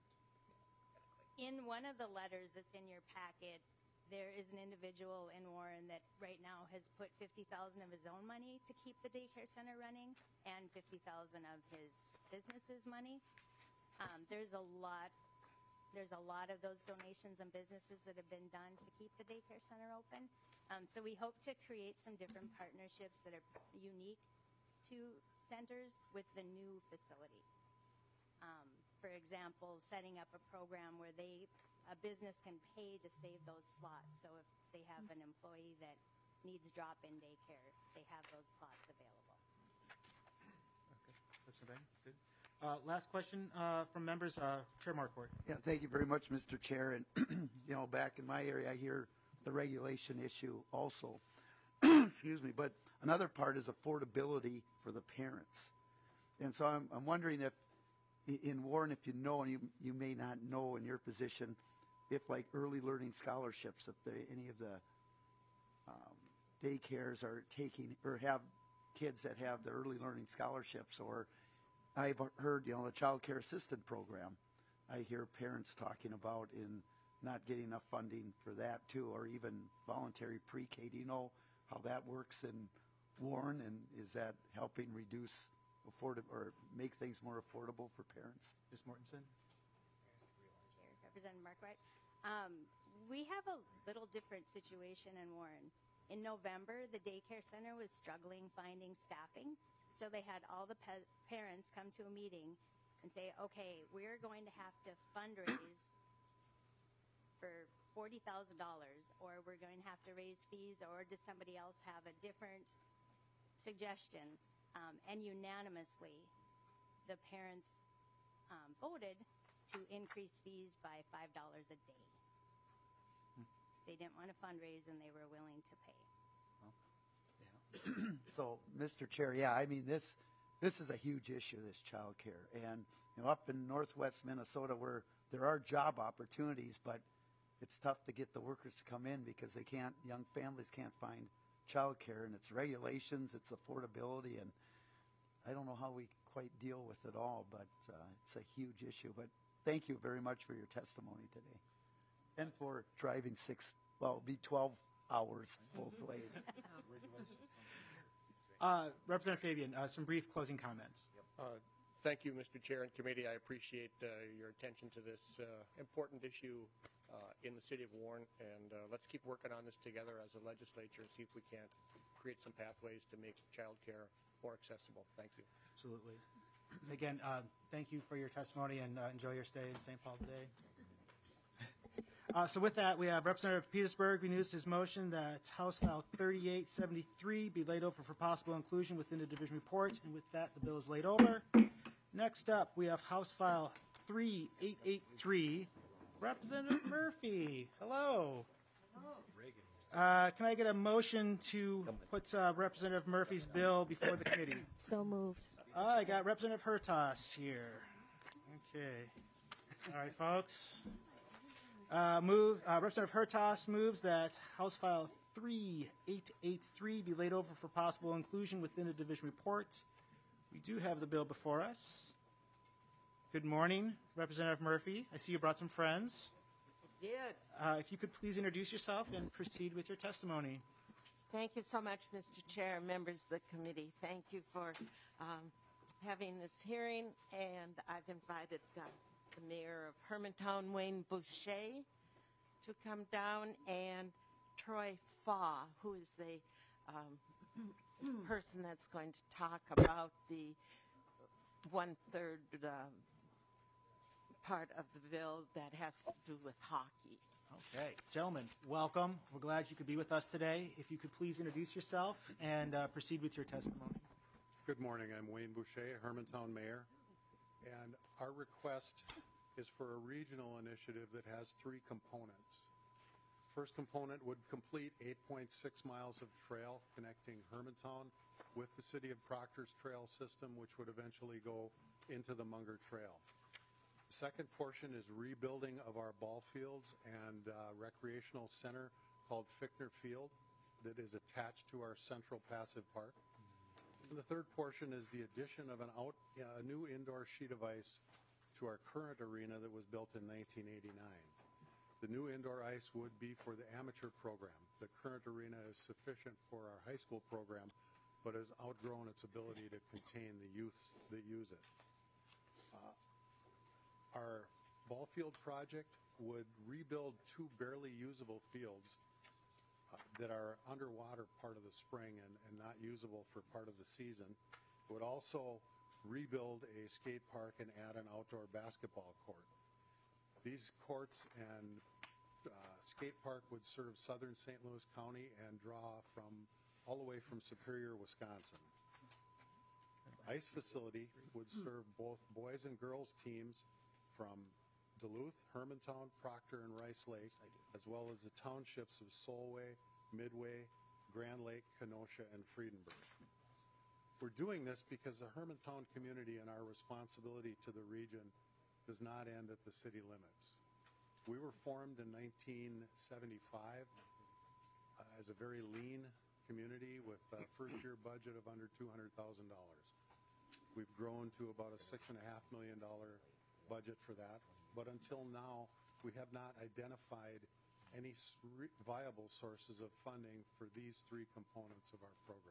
in one of the letters that's in your packet, there is an individual in Warren that right now has put fifty thousand dollars of his own money to keep the daycare center running, and fifty thousand dollars of his business's money. Um, there's a lot. There's a lot of those donations and businesses that have been done to keep the daycare center open. Um, so we hope to create some different partnerships that are unique to centers with the new facility. Um, for example, setting up a program where they, a business can pay to save those slots. So if they have an employee that needs drop-in daycare, they have those slots available. Okay. Representative Vang, good. Uh, last question uh, from members. Uh, Chair Marquardt. Yeah, thank you very much, Mister Chair. And, you know, back in my area, I hear the regulation issue also. Excuse me. But another part is affordability for the parents. And so I'm, I'm wondering if, in Warren, if you know, and you, you may not know in your position, if like early learning scholarships, if they, any of the um, daycares are taking or have kids that have the early learning scholarships, or I've heard, you know, the child care assistant program. I hear parents talking about in not getting enough funding for that too, or even voluntary pre-K. Do you know how that works in Warren, and is that helping reduce affordable or make things more affordable for parents? Miz Mortensen. Chair, Representative Marquardt. Um, we have a little different situation in Warren. In November, the daycare center was struggling finding staffing. So they had all the pa- parents come to a meeting and say, okay, we're going to have to fundraise for forty thousand dollars, or we're going to have to raise fees, or does somebody else have a different suggestion? Um, and unanimously, the parents um, voted to increase fees by five dollars a day. They didn't want to fundraise, and they were willing to pay. So, Mister Chair, yeah, I mean, this this is a huge issue, this child care. And, you know, up in northwest Minnesota where there are job opportunities, but it's tough to get the workers to come in because they can't, young families can't find child care, and it's regulations, it's affordability. And I don't know how we quite deal with it all, but uh, it's a huge issue. But thank you very much for your testimony today, and for driving six, well, it'll be twelve hours both ways. Uh, Representative Fabian, uh, some brief closing comments. Uh, Thank you, Mister Chair and Committee. I appreciate uh, your attention to this uh, important issue uh, in the city of Warren, and uh, let's keep working on this together as a legislature and see if we can't create some pathways to make childcare more accessible. Thank you. Absolutely. Again, uh, thank you for your testimony, and uh, enjoy your stay in Saint Paul today. Uh, so with that, we have Representative Petersburg renews his motion that House File thirty-eight seventy-three be laid over for possible inclusion within the division report, and with that, the bill is laid over. Next up, we have House File thirty-eight eighty-three. Representative Murphy, hello. Uh, can I get a motion to put uh, Representative Murphy's bill before the committee? So moved. Uh, I got Representative Hertas here. Okay. All right, folks. Uh, move. Uh, Representative Hertas moves that House File thirty-eight eighty-three be laid over for possible inclusion within the division report. We do have the bill before us. Good morning, Representative Murphy. I see you brought some friends. I did. Uh, if you could please introduce yourself and proceed with your testimony. Thank you so much, Mister Chair, members of the committee. Thank you for um, having this hearing, and I've invited uh, the mayor of Hermantown, Wayne Boucher, to come down, and Troy Faw, who is a um, person that's going to talk about the one-third um, part of the bill that has to do with hockey. Okay, gentlemen, welcome. We're glad you could be with us today. If you could please introduce yourself and uh, proceed with your testimony. Good morning. I'm Wayne Boucher, Hermantown Mayor, and our request is for a regional initiative that has three components. First component would complete eight point six miles of trail connecting Hermantown with the City of Proctor's trail system, which would eventually go into the Munger Trail. The second portion is rebuilding of our ball fields and uh, recreational center called Fichtner Field that is attached to our central passive park. And the third portion is the addition of an out, uh, a new indoor sheet of ice to our current arena that was built in nineteen eighty-nine. The new indoor ice would be for the amateur program. The current arena is sufficient for our high school program, but has outgrown its ability to contain the youth that use it. Uh, our ball field project would rebuild two barely usable fields uh, that are underwater part of the spring and, and not usable for part of the season. It would also rebuild a skate park and add an outdoor basketball court. These courts and uh, skate park would serve southern Saint Louis County and draw from all the way from Superior, Wisconsin. The ice facility would serve both boys and girls teams from Duluth, Hermantown, Proctor, and Rice Lake, as well as the townships of Solway, Midway, Grand Lake, Kenosha, and Friedenberg. We're doing this because the Hermantown community and our responsibility to the region does not end at the city limits. We were formed in nineteen seventy-five uh, as a very lean community with a first-year budget of under two hundred thousand dollars. We've grown to about a six point five million dollars budget for that, but until now, we have not identified any viable sources of funding for these three components of our program.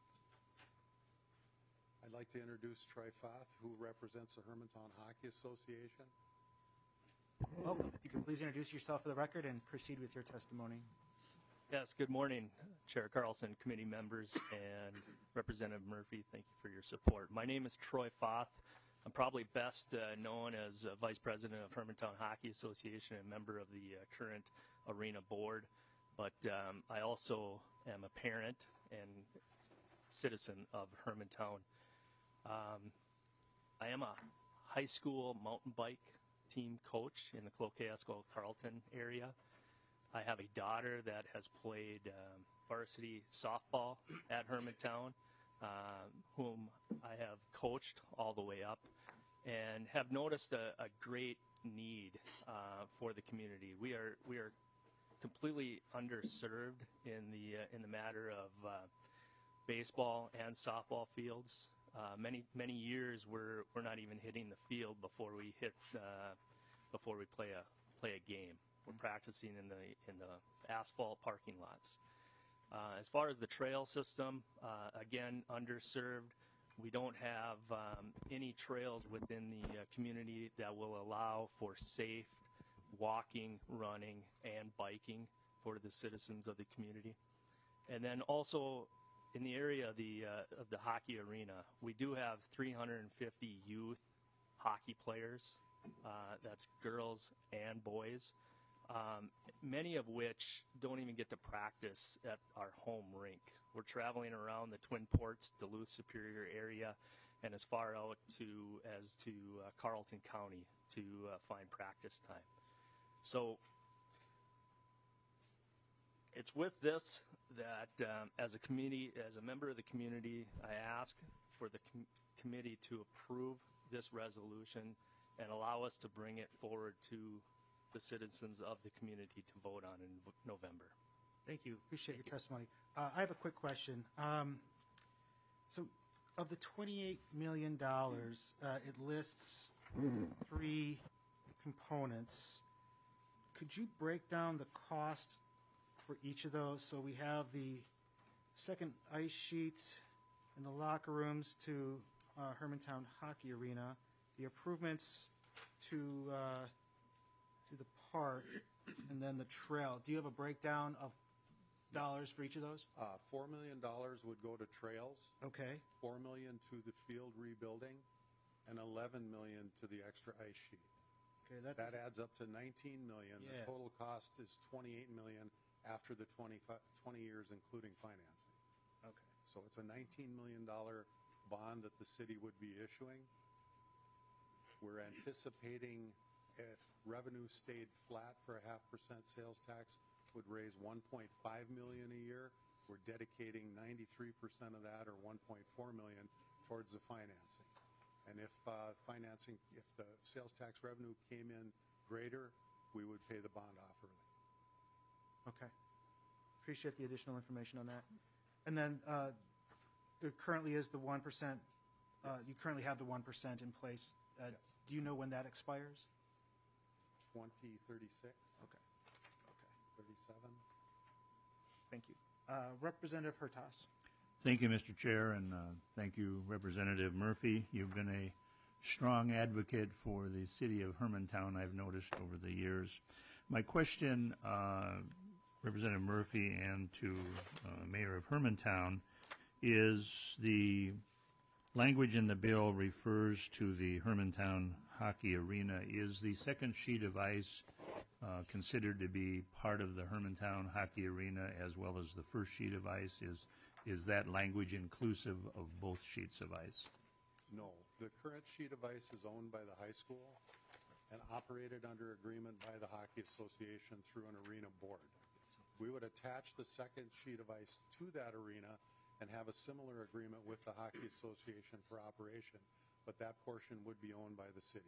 I'd like to introduce Troy Fath, who represents the Hermantown Hockey Association. Welcome. If you can please introduce yourself for the record and proceed with your testimony. Yes, good morning, Chair Carlson, committee members, and Representative Murphy. Thank you for your support. My name is Troy Fath. I'm probably best uh, known as uh, Vice President of Hermantown Hockey Association and member of the uh, current arena board, but um, I also am a parent and citizen of Hermantown. Um, I am a high school mountain bike team coach in the Cloquet-Esco Carlton area. I have a daughter that has played um, varsity softball at Hermantown, uh, whom I have coached all the way up, and have noticed a, a great need uh, for the community. We are we are completely underserved in the uh, in the matter of uh, baseball and softball fields. Uh, many many years we're we're not even hitting the field before we hit uh, before we play a play a game. We're practicing in the in the asphalt parking lots. Uh, as far as the trail system, uh, again, underserved. We don't have um, any trails within the uh, community that will allow for safe walking, running, and biking for the citizens of the community. And then also in the area of the uh, of the hockey arena, we do have three hundred fifty youth hockey players. Uh, that's girls and boys. Um, many of which don't even get to practice at our home rink. We're traveling around the Twin Ports, Duluth Superior area, and as far out to as to uh, Carleton County to uh, find practice time. So it's with this that um, as a committee, as a member of the community, I ask for the com- committee to approve this resolution and allow us to bring it forward to the citizens of the community to vote on in November. Thank you. Appreciate your testimony. Uh, I have a quick question. Um, so, of the twenty-eight million dollars, uh, it lists three components. Could you break down the cost for each of those? So we have the second ice sheet in the locker rooms to uh, Hermantown Hockey Arena, the improvements to uh, to the park, and then the trail. Do you have a breakdown of dollars for each of those? Uh, Four million dollars would go to trails. Okay. Four million to the field rebuilding, and eleven million to the extra ice sheet. Okay, that, that adds up to nineteen million. Yeah. The total cost is twenty-eight million after the twenty, twenty years, including financing. Okay. So it's a nineteen million dollar bond that the city would be issuing. We're anticipating if revenue stayed flat for a half percent sales tax, would raise one point five million dollars a year. We're dedicating ninety-three percent of that, or one point four million dollars, towards the financing. And if uh, financing, if the sales tax revenue came in greater, we would pay the bond off early. Okay. Appreciate the additional information on that. And then uh, there currently is the one percent, uh, you currently have the one percent in place. Uh, Yes. Do you know when that expires? twenty thirty-six, Okay. Okay. thirty-seven. Thank you. Uh, Representative Hertas. Thank you, Mister Chair, and uh, thank you, Representative Murphy. You've been a strong advocate for the city of Hermantown, I've noticed over the years. My question, uh, Representative Murphy, and to uh, Mayor of Hermantown, is the language in the bill refers to the Hermantown Hockey Arena. Is the second sheet of ice uh, considered to be part of the Hermantown Hockey Arena as well as the first sheet of ice? Is is that language inclusive of both sheets of ice? No. The current sheet of ice is owned by the high school and operated under agreement by the Hockey Association through an arena board. We would attach the second sheet of ice to that arena and have a similar agreement with the Hockey Association for operation, but that portion would be owned by the city.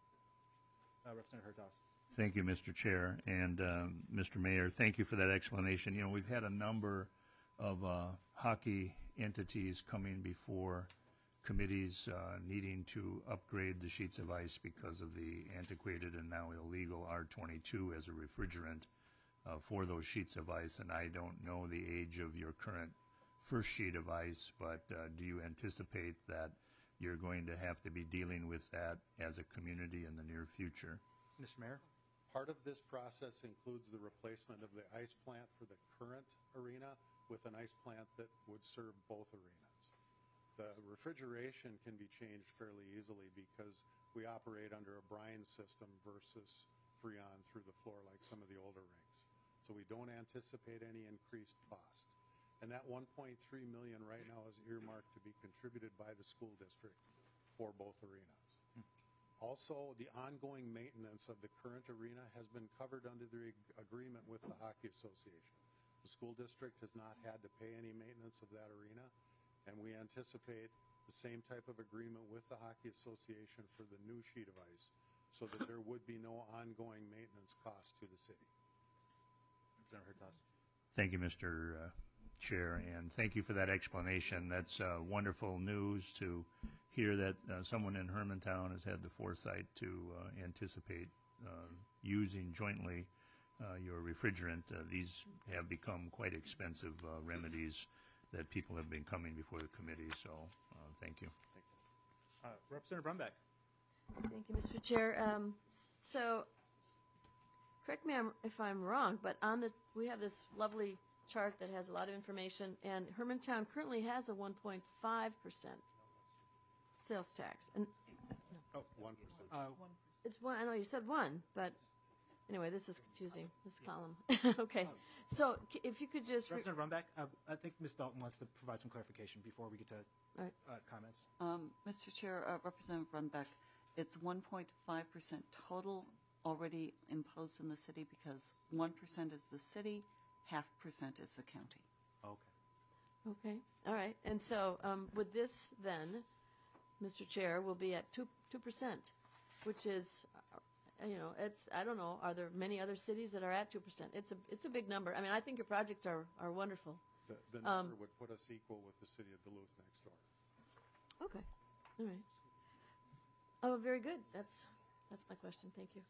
Uh, Representative Hertas. Thank you, Mister Chair. And um, Mister Mayor, thank you for that explanation. You know, we've had a number of uh, hockey entities coming before committees uh, needing to upgrade the sheets of ice because of the antiquated and now illegal R twenty-two as a refrigerant uh, for those sheets of ice. And I don't know the age of your current first sheet of ice, but uh, do you anticipate that you're going to have to be dealing with that as a community in the near future? Mister Mayor? Part of this process includes the replacement of the ice plant for the current arena with an ice plant that would serve both arenas. The refrigeration can be changed fairly easily because we operate under a brine system versus Freon through the floor like some of the older rinks. So we don't anticipate any increased cost. And that one point three million dollars right now is earmarked to be contributed by the school district for both arenas. Also, the ongoing maintenance of the current arena has been covered under the ag- agreement with the Hockey Association. The school district has not had to pay any maintenance of that arena, and we anticipate the same type of agreement with the Hockey Association for the new sheet of ice, so that there would be no ongoing maintenance cost to the city. Representative Hertas. Thank you, Mister Uh, Chair, and thank you for that explanation. That's uh, wonderful news to hear that uh, someone in Hermantown has had the foresight to uh, anticipate uh, using jointly uh, your refrigerant. Uh, these have become quite expensive uh, remedies that people have been coming before the committee, so uh, thank you. Uh, Representative Runbeck. Thank you, Mister Chair. Um, so, correct me if I'm wrong, but on the we have this lovely chart that has a lot of information, and Hermantown currently has a one point five percent sales tax. And Oh, one percent. Uh, it's one. I know you said one, but anyway, this is confusing. This column. Okay, so c- if you could just re- Representative Runbeck, uh, I think Miz Dalton wants to provide some clarification before we get to All right. uh, comments. Um, Mister Chair, uh, Representative Runbeck, it's one point five percent total already imposed in the city because one percent is the city, half percent is the county. Okay. Okay, all right. And so um, with this, then, Mister Chair, will be at two two percent, which is, uh, you know, it's I don't know. Are there many other cities that are at two percent? It's a it's a big number. I mean, I think your projects are are wonderful. The, the Um, number would put us equal with the city of Duluth next door. Okay, all right. Oh, very good. That's that's my question. Thank you.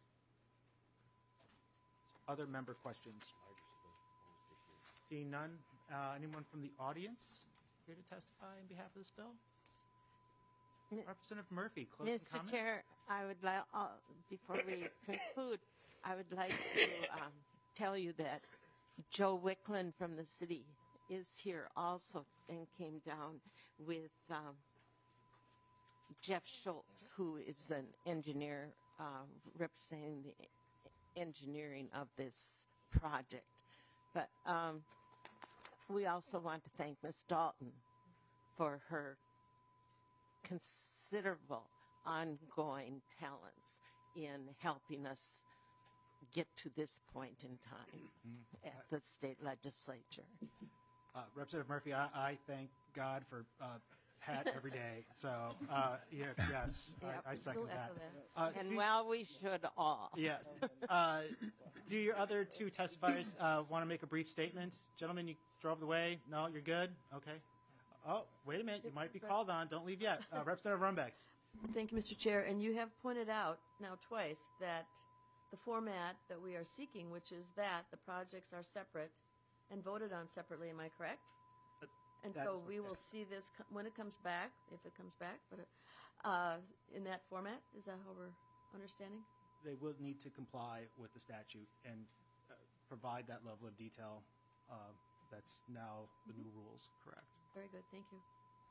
Other member questions? Seeing none, uh, anyone from the audience here to testify on behalf of this bill? Representative Murphy, closing Mister comments? Chair, I would like, uh, before we conclude, I would like to um, tell you that Joe Wicklund from the city is here also and came down with um, Jeff Schultz, who is an engineer uh, representing the engineering of this project. But um, we also want to thank Miz Dalton for her considerable ongoing talents in helping us get to this point in time Mm-hmm. at the state legislature. Uh, Representative Murphy, I, I thank God for uh, Pat every day. So, uh, yeah, yes, Yep. I, I second We'll that. echo that. Uh, And do- well, we should all. Yes. Uh, do your other two testifiers uh, want to make a brief statement? Gentlemen, you drove the way. No, you're good? Okay. Oh, wait a minute. You might be called on. Don't leave yet. Uh, Representative Runbeck. Thank you, Mister Chair. And you have pointed out now twice that the format that we are seeking, which is that the projects are separate and voted on separately. Am I correct? And that so is we will see this co- when it comes back, if it comes back, but uh, in that format. Is that how we're understanding? They will need to comply with the statute and uh, provide that level of detail. Uh, that's now the new rules, correct? Very good. Thank you.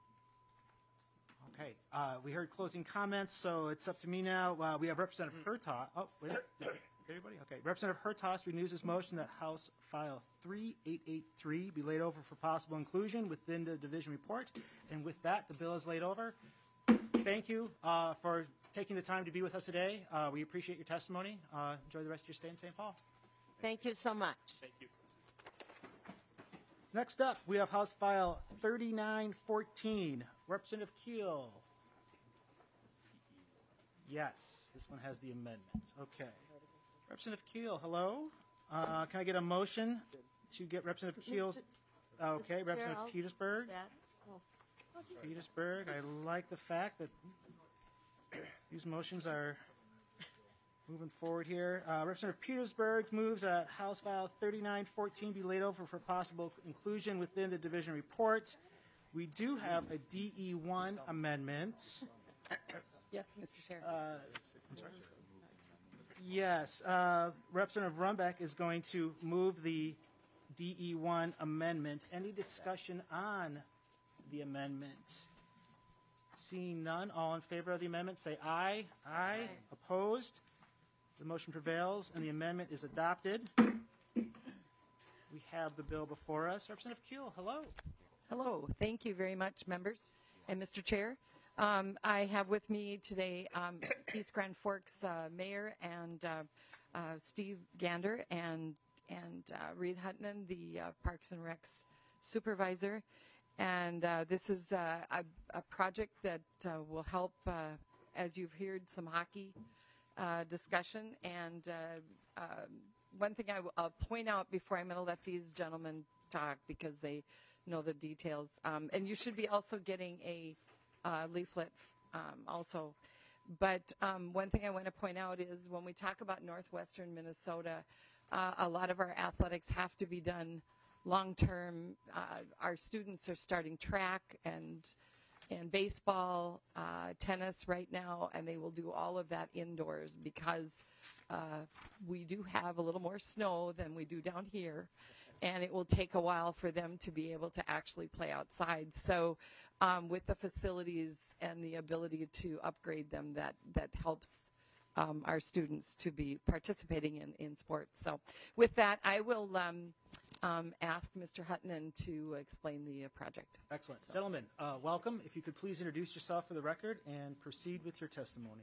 Okay. Uh, we heard closing comments, so it's up to me now. Uh, we have Representative Hertaus. Oh, wait. Everybody? Okay. Representative Hertaus renews his motion that House File three eight eight three be laid over for possible inclusion within the division report. And with that, the bill is laid over. Thank you uh, for taking the time to be with us today. Uh, we appreciate your testimony. Uh, enjoy the rest of your stay in Saint Paul. Thank you so much. Thank you. Next up, we have House File thirty-nine fourteen. Representative Keel. Yes, this one has the amendment. Okay. Representative Keel, hello. Uh, can I get a motion to get Representative Keel's? Okay, Mister Chair, Representative I'll- Petersburg. That. Oh. Petersburg. I like the fact that these motions are moving forward here. Uh, Representative Petersburg moves that House File thirty-nine fourteen be laid over for possible inclusion within the division report. We do have a D E one amendment. Yes, Mister Chair. Uh, I'm sorry. Yes, uh, Representative Runbeck is going to move the D E one amendment. Any discussion on the amendment? Seeing none, all in favor of the amendment, say aye. Aye. Opposed? The motion prevails, and the amendment is adopted. We have the bill before us. Representative Keel, hello. Hello. Thank you very much, members and Mister Chair. Um, I have with me today um, East Grand Forks uh, Mayor and uh, uh, Steve Gander and and uh, Reed Hutton, the uh, Parks and Recs Supervisor. And uh, this is uh, a, a project that uh, will help, uh, as you've heard, some hockey uh, discussion. And uh, uh, one thing I w- I'll point out before I'm going to let these gentlemen talk because they know the details. Um, and you should be also getting a uh, leaflet um, also. But um, one thing I want to point out is when we talk about northwestern Minnesota, uh, a lot of our athletics have to be done long-term. Uh, our students are starting track and and baseball, uh, tennis right now, and they will do all of that indoors because uh, we do have a little more snow than we do down here, and it will take a while for them to be able to actually play outside. So um, with the facilities and the ability to upgrade them, that, that helps um, our students to be participating in, in sports. So with that, I will um, um, ask Mister Hutton to explain the uh, project. Excellent. So. Gentlemen, uh, welcome. If you could please introduce yourself for the record and proceed with your testimony.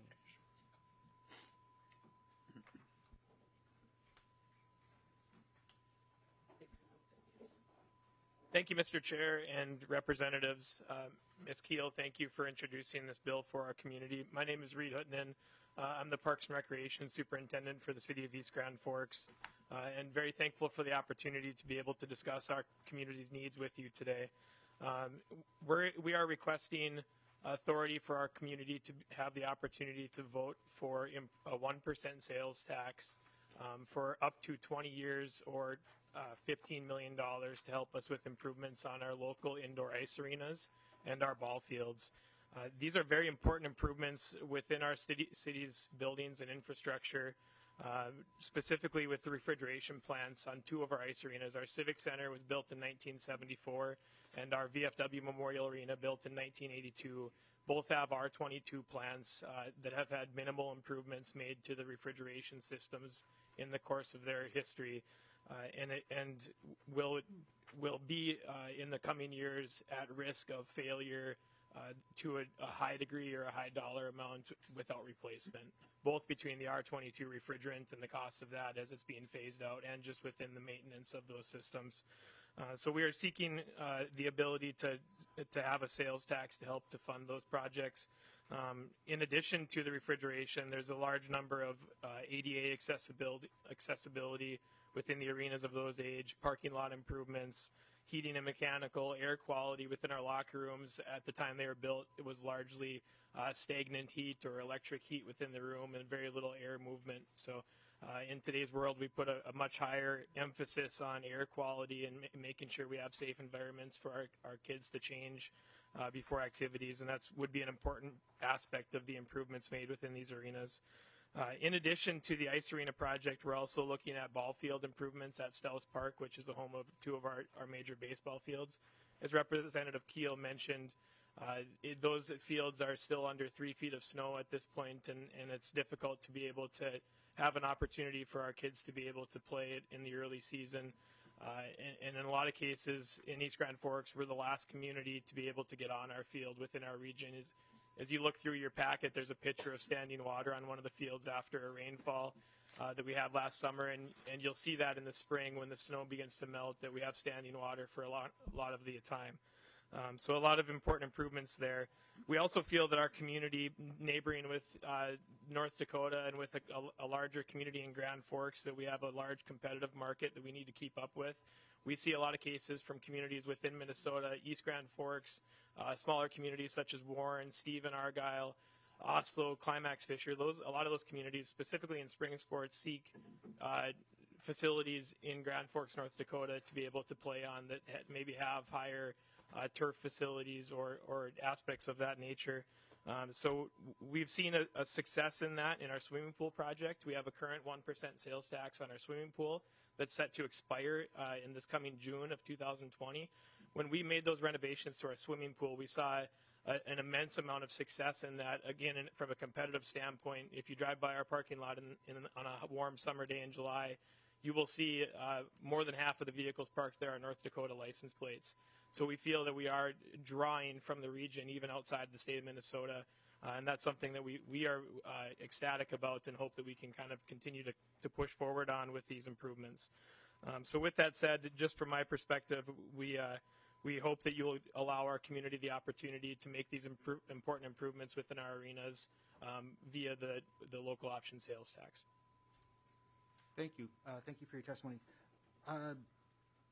Thank you, Mister Chair and representatives. Uh, Miz Keel, thank you for introducing this bill for our community. My name is Reed Hutton. Uh, I'm the Parks and Recreation Superintendent for the City of East Grand Forks, uh, and very thankful for the opportunity to be able to discuss our community's needs with you today. Um, we're, we are requesting authority for our community to have the opportunity to vote for a one percent sales tax um, for up to twenty years or Uh, fifteen million dollars to help us with improvements on our local indoor ice arenas and our ball fields. Uh, these are very important improvements within our city, city's buildings and infrastructure, uh, specifically with the refrigeration plants on two of our ice arenas. Our Civic Center was built in nineteen seventy-four, and our V F W Memorial Arena built in nineteen eighty-two. Both have R twenty-two plants uh, that have had minimal improvements made to the refrigeration systems in the course of their history. Uh, and it, and will will be uh, in the coming years at risk of failure uh, to a, a high degree or a high dollar amount without replacement, both between the R twenty-two refrigerant and the cost of that as it's being phased out, and just within the maintenance of those systems. Uh, so we are seeking uh, the ability to to have a sales tax to help to fund those projects. Um, in addition to the refrigeration, there's a large number of uh, A D A accessibility accessibility within the arenas of those age, parking lot improvements, heating and mechanical, air quality within our locker rooms. At the time they were built, it was largely uh, stagnant heat or electric heat within the room and very little air movement. So uh, in today's world, we put a, a much higher emphasis on air quality and ma- making sure we have safe environments for our, our kids to change uh, before activities, and that would be an important aspect of the improvements made within these arenas. Uh, in addition to the ice arena project, we're also looking at ball field improvements at Stells Park, which is the home of two of our, our major baseball fields. As Representative Keel mentioned, uh, it, those fields are still under three feet of snow at this point, and, and it's difficult to be able to have an opportunity for our kids to be able to play it in the early season. Uh, and, and in a lot of cases, in East Grand Forks, we're the last community to be able to get on our field within our region. Is As you look through your packet, there's a picture of standing water on one of the fields after a rainfall uh, that we had last summer, and, and you'll see that in the spring when the snow begins to melt, that we have standing water for a lot, a lot of the time. Um, so a lot of important improvements there. We also feel that our community, neighboring with uh, North Dakota and with a, a, a larger community in Grand Forks, that we have a large competitive market that we need to keep up with. We see a lot of cases from communities within Minnesota, East Grand Forks, uh, smaller communities such as Warren, Stephen, Argyle, Oslo, Climax, Fisher. Those, a lot of those communities, specifically in spring sports, seek uh, facilities in Grand Forks, North Dakota, to be able to play on that maybe have higher uh, turf facilities or, or aspects of that nature. Um, so we've seen a, a success in that in our swimming pool project. We have a current one percent sales tax on our swimming pool that's set to expire uh, in this coming June of two thousand twenty. When we made those renovations to our swimming pool, we saw a, an immense amount of success in that. Again, in, from a competitive standpoint, if you drive by our parking lot in, in, on a warm summer day in July, you will see uh, more than half of the vehicles parked there are North Dakota license plates. So we feel that we are drawing from the region, even outside the state of Minnesota, uh, and that's something that we, we are uh, ecstatic about and hope that we can kind of continue to, to push forward on with these improvements. Um, so with that said, just from my perspective, we uh, we hope that you will allow our community the opportunity to make these impro- important improvements within our arenas um, via the, the local option sales tax. Thank you. Uh, thank you for your testimony. Uh,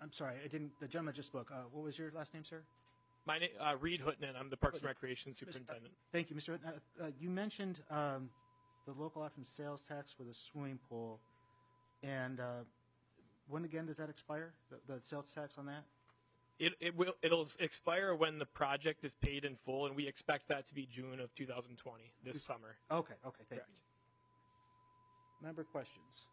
I'm sorry, I didn't, the gentleman just spoke. Uh, What was your last name, sir? My name, uh, Reed Hutton, I'm the Parks and Recreation Superintendent. Thank you, Mister Hutton. Uh, uh, You mentioned um, the local option sales tax for the swimming pool, and uh, when again does that expire, the- the sales tax on that? It, it will, it'll expire when the project is paid in full, and we expect that to be June of two thousand twenty, this summer. Okay, okay, thank Correct. you. Member questions?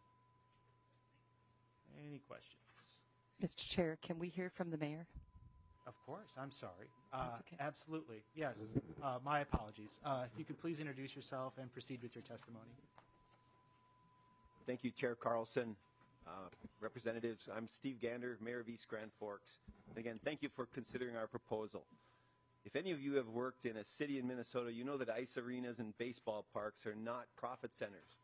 Any questions? Mister Chair, can we hear from the mayor? Of course, I'm sorry. Uh, That's okay. Absolutely, yes. Uh, My apologies. Uh, If you could please introduce yourself and proceed with your testimony. Thank you, Chair Carlson, uh, representatives. I'm Steve Gander, Mayor of East Grand Forks. And again, thank you for considering our proposal. If any of you have worked in a city in Minnesota, you know that ice arenas and baseball parks are not profit centers,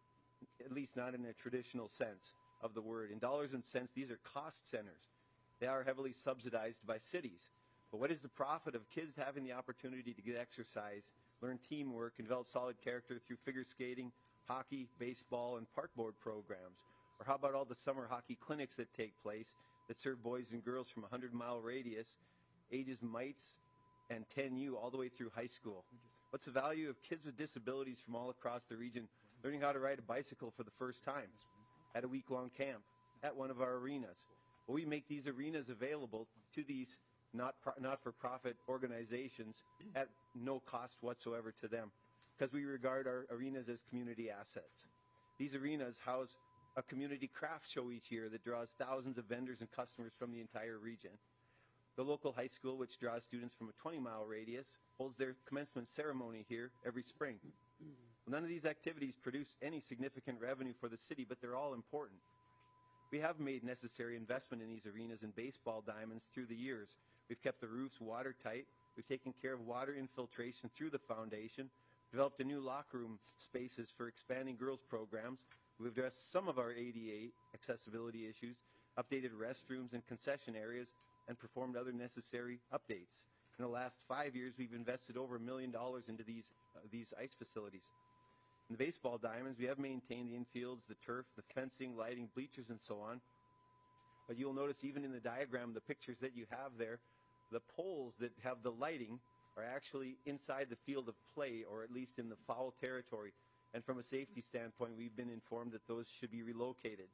at least not in a traditional sense of the word. In dollars and cents, these are cost centers. They are heavily subsidized by cities. But what is the profit of kids having the opportunity to get exercise, learn teamwork, and develop solid character through figure skating, hockey, baseball, and park board programs? Or how about all the summer hockey clinics that take place that serve boys and girls from a hundred mile radius, ages mites and ten U, all the way through high school? What's the value of kids with disabilities from all across the region learning how to ride a bicycle for the first time at a week-long camp at one of our arenas? Well, we make these arenas available to these not pro- not-for-profit organizations at no cost whatsoever to them, because we regard our arenas as community assets. These arenas house a community craft show each year that draws thousands of vendors and customers from the entire region. The local high school, which draws students from a twenty mile radius, holds their commencement ceremony here every spring. None of these activities produce any significant revenue for the city, but they're all important. We have made necessary investment in these arenas and baseball diamonds through the years. We've kept the roofs watertight. We've taken care of water infiltration through the foundation, developed a new locker room spaces for expanding girls programs. We've addressed some of our A D A accessibility issues, updated restrooms and concession areas, and performed other necessary updates. In the last five years, we've invested over a million dollars into these, uh, these ice facilities. In the baseball diamonds, we have maintained the infields, the turf, the fencing, lighting, bleachers, and so on. But you'll notice even in the diagram, the pictures that you have there, the poles that have the lighting are actually inside the field of play, or at least in the foul territory. And from a safety standpoint, we've been informed that those should be relocated.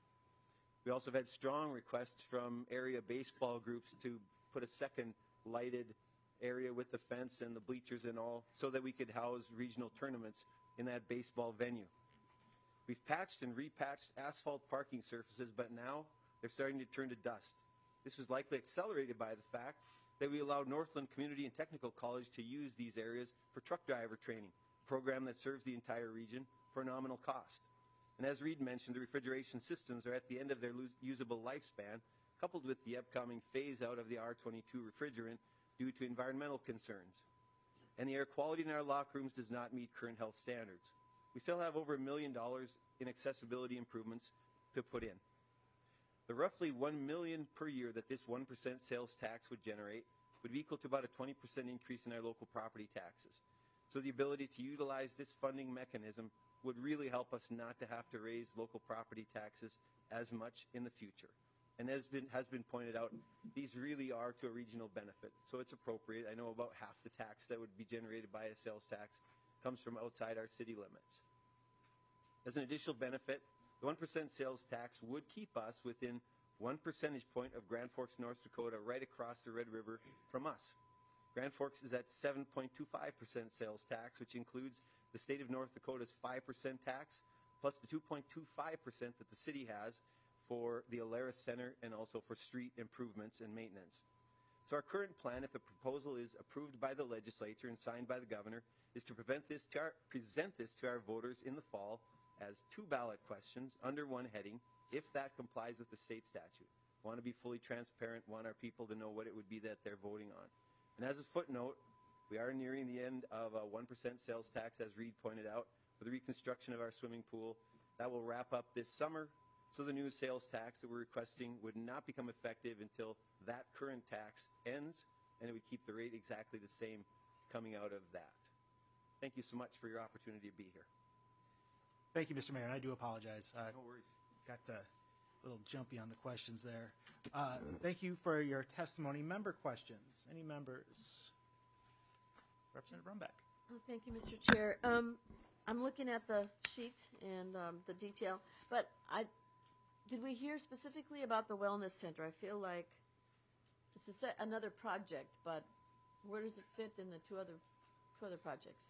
We also have had strong requests from area baseball groups to put a second lighted area with the fence and the bleachers and all, so that we could house regional tournaments in that baseball venue. We've patched and repatched asphalt parking surfaces, but now they're starting to turn to dust. This was likely accelerated by the fact that we allowed Northland Community and Technical College to use these areas for truck driver training, a program that serves the entire region for a nominal cost. And as Reed mentioned, the refrigeration systems are at the end of their usable lifespan, coupled with the upcoming phase-out of the R twenty-two refrigerant due to environmental concerns. And the air quality in our locker rooms does not meet current health standards. We still have over a million dollars in accessibility improvements to put in. The roughly one million dollars per year that this one percent sales tax would generate would be equal to about a twenty percent increase in our local property taxes. So the ability to utilize this funding mechanism would really help us not to have to raise local property taxes as much in the future. And as been, has been pointed out, these really are to a regional benefit, so it's appropriate. I know about half the tax that would be generated by a sales tax comes from outside our city limits. As an additional benefit, the one percent sales tax would keep us within one percentage point of Grand Forks, North Dakota, right across the Red River from us. Grand Forks is at seven point two five percent sales tax, which includes the state of North Dakota's five percent tax, plus the two point two five percent that the city has for the Alaris Center and also for street improvements and maintenance. So our current plan, if the proposal is approved by the legislature and signed by the governor, is to prevent this to our, present this to our voters in the fall as two ballot questions under one heading, if that complies with the state statute. Want to be fully transparent, want our people to know what it would be that they're voting on. And as a footnote, we are nearing the end of a one percent sales tax, as Reed pointed out, for the reconstruction of our swimming pool. That will wrap up this summer, so the new sales tax that we're requesting would not become effective until that current tax ends, and it would keep the rate exactly the same coming out of that. Thank you so much for your opportunity to be here. Thank you, Mister Mayor, and I do apologize. Uh, No worries. Got uh, a little jumpy on the questions there. Uh, Thank you for your testimony. Member questions. Any members? Representative Rumback. Oh, thank you, Mister Chair. Um, I'm looking at the sheet and um, the detail, but I did we hear specifically about the wellness center? I feel like it's a set, another project, but where does it fit in the two other two other projects?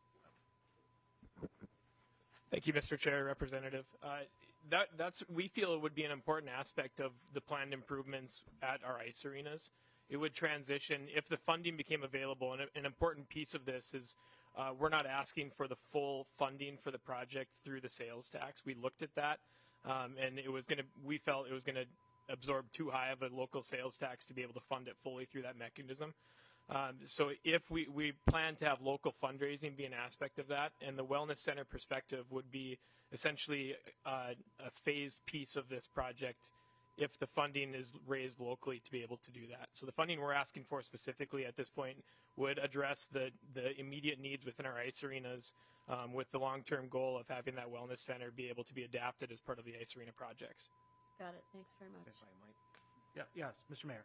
Thank you, Mister Chair, Representative. Uh, that that's we feel it would be an important aspect of the planned improvements at our ice arenas. It would transition if the funding became available, and an important piece of this is uh, we're not asking for the full funding for the project through the sales tax. We looked at that, um, and it was going to. We felt it was going to absorb too high of a local sales tax to be able to fund it fully through that mechanism. Um, so if we, we plan to have local fundraising be an aspect of that, and the Wellness Center perspective would be essentially uh, a phased piece of this project if the funding is raised locally to be able to do that. So the funding we're asking for specifically at this point would address the, the immediate needs within our ice arenas um, with the long-term goal of having that Wellness Center be able to be adapted as part of the ice arena projects. Got it. Thanks very much. If I might. Yeah, yes, Mister Mayor.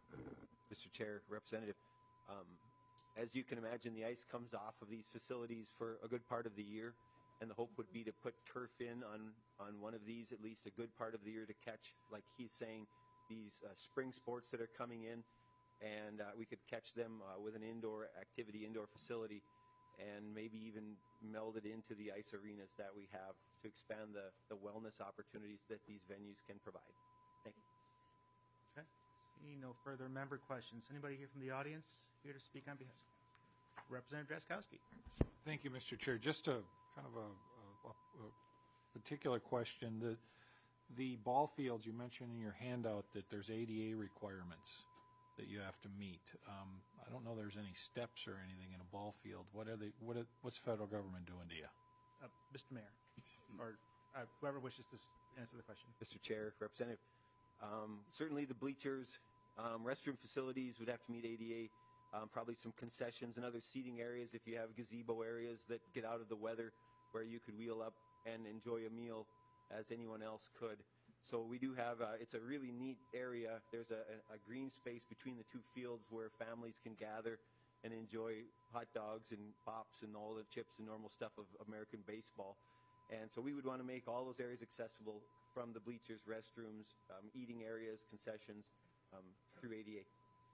Mister Chair, Representative, um, as you can imagine, the ice comes off of these facilities for a good part of the year, and the hope would be to put turf in on, on one of these at least a good part of the year to catch, like he's saying, these uh, spring sports that are coming in, and uh, we could catch them uh, with an indoor activity, indoor facility, and maybe even meld it into the ice arenas that we have to expand the, the wellness opportunities that these venues can provide. Thank you. Okay. See no further member questions. Anybody here from the audience here to speak on behalf? Representative Drazkowski. Thank you, Mister Chair. Just a kind of a, a, a particular question. The the ball fields, you mentioned in your handout that there's A D A requirements that you have to meet. Um, I don't know there's any steps or anything in a ball field. What are they? What are, what's the federal government doing to you? Uh, Mister Mayor, or uh, whoever wishes to s- answer the question. Mister Chair, Representative, um, certainly the bleachers, um, restroom facilities would have to meet A D A. Um, probably some concessions and other seating areas if you have gazebo areas that get out of the weather where you could wheel up and enjoy a meal as anyone else could. So we do have, uh, it's a really neat area. There's a, a, a green space between the two fields where families can gather and enjoy hot dogs and pops and all the chips and normal stuff of American baseball. And so we would want to make all those areas accessible from the bleachers, restrooms, um, eating areas, concessions, um, through A D A.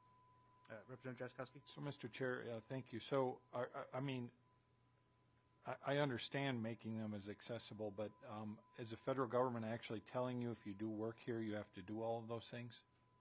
Uh, Representative Drazkowski. So, Mister Chair, uh, thank you. So, I, I, I mean, I, I understand making them as accessible, but um, is the federal government actually telling you if you do work here, you have to do all of those things?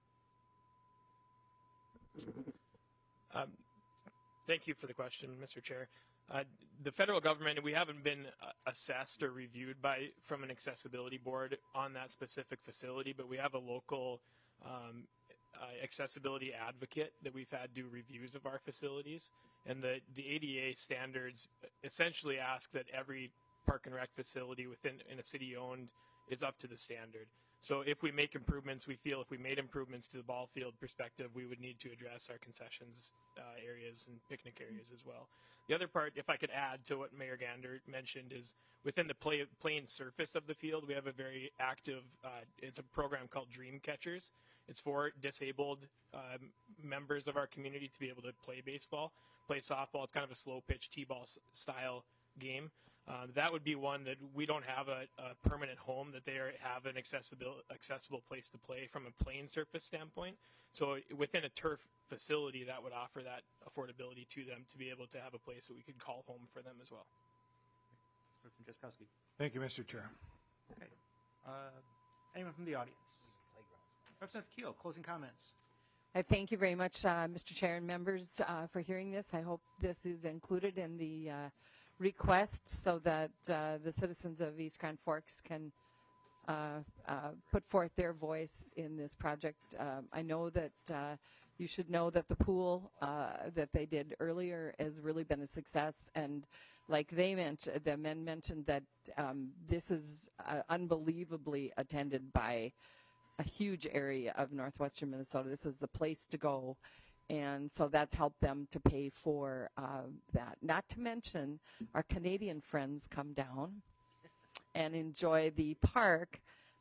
Um, thank you for the question, Mister Chair. Uh, the federal government, we haven't been uh, assessed or reviewed by from an accessibility board on that specific facility, but we have a local um, uh, accessibility advocate that we've had do reviews of our facilities. And the, the A D A standards essentially ask that every park and rec facility within in a city-owned is up to the standard. So if we make improvements, we feel if we made improvements to the ball field perspective, we would need to address our concessions uh, areas and picnic areas as well. The other part, if I could add to what Mayor Gander mentioned, is within the play, playing surface of the field, we have a very active, uh, it's a program called Dream Catchers. It's for disabled um, members of our community to be able to play baseball, play softball. It's kind of a slow pitch T-ball s- style game. Uh, that would be one that we don't have a, a permanent home, that they are, have an accessible accessible place to play from a playing surface standpoint. So within a turf facility, that would offer that affordability to them to be able to have a place that we could call home for them as well. Representative Drazkowski. Thank you, Mister Chair. Okay. Uh, anyone from the audience? Representative Keel, closing comments. I thank you very much, uh, Mister Chair and members, uh, for hearing this. I hope this is included in the uh, request so that uh, the citizens of East Grand Forks can uh, uh, put forth their voice in this project. Um, I know that uh, you should know that the pool uh, that they did earlier has really been a success, and like they mentioned, the men mentioned that um, this is uh, unbelievably attended by a huge area of northwestern Minnesota. This is the place to go. And so that's helped them to pay for uh, that. Not to mention, our Canadian friends come down and enjoy the park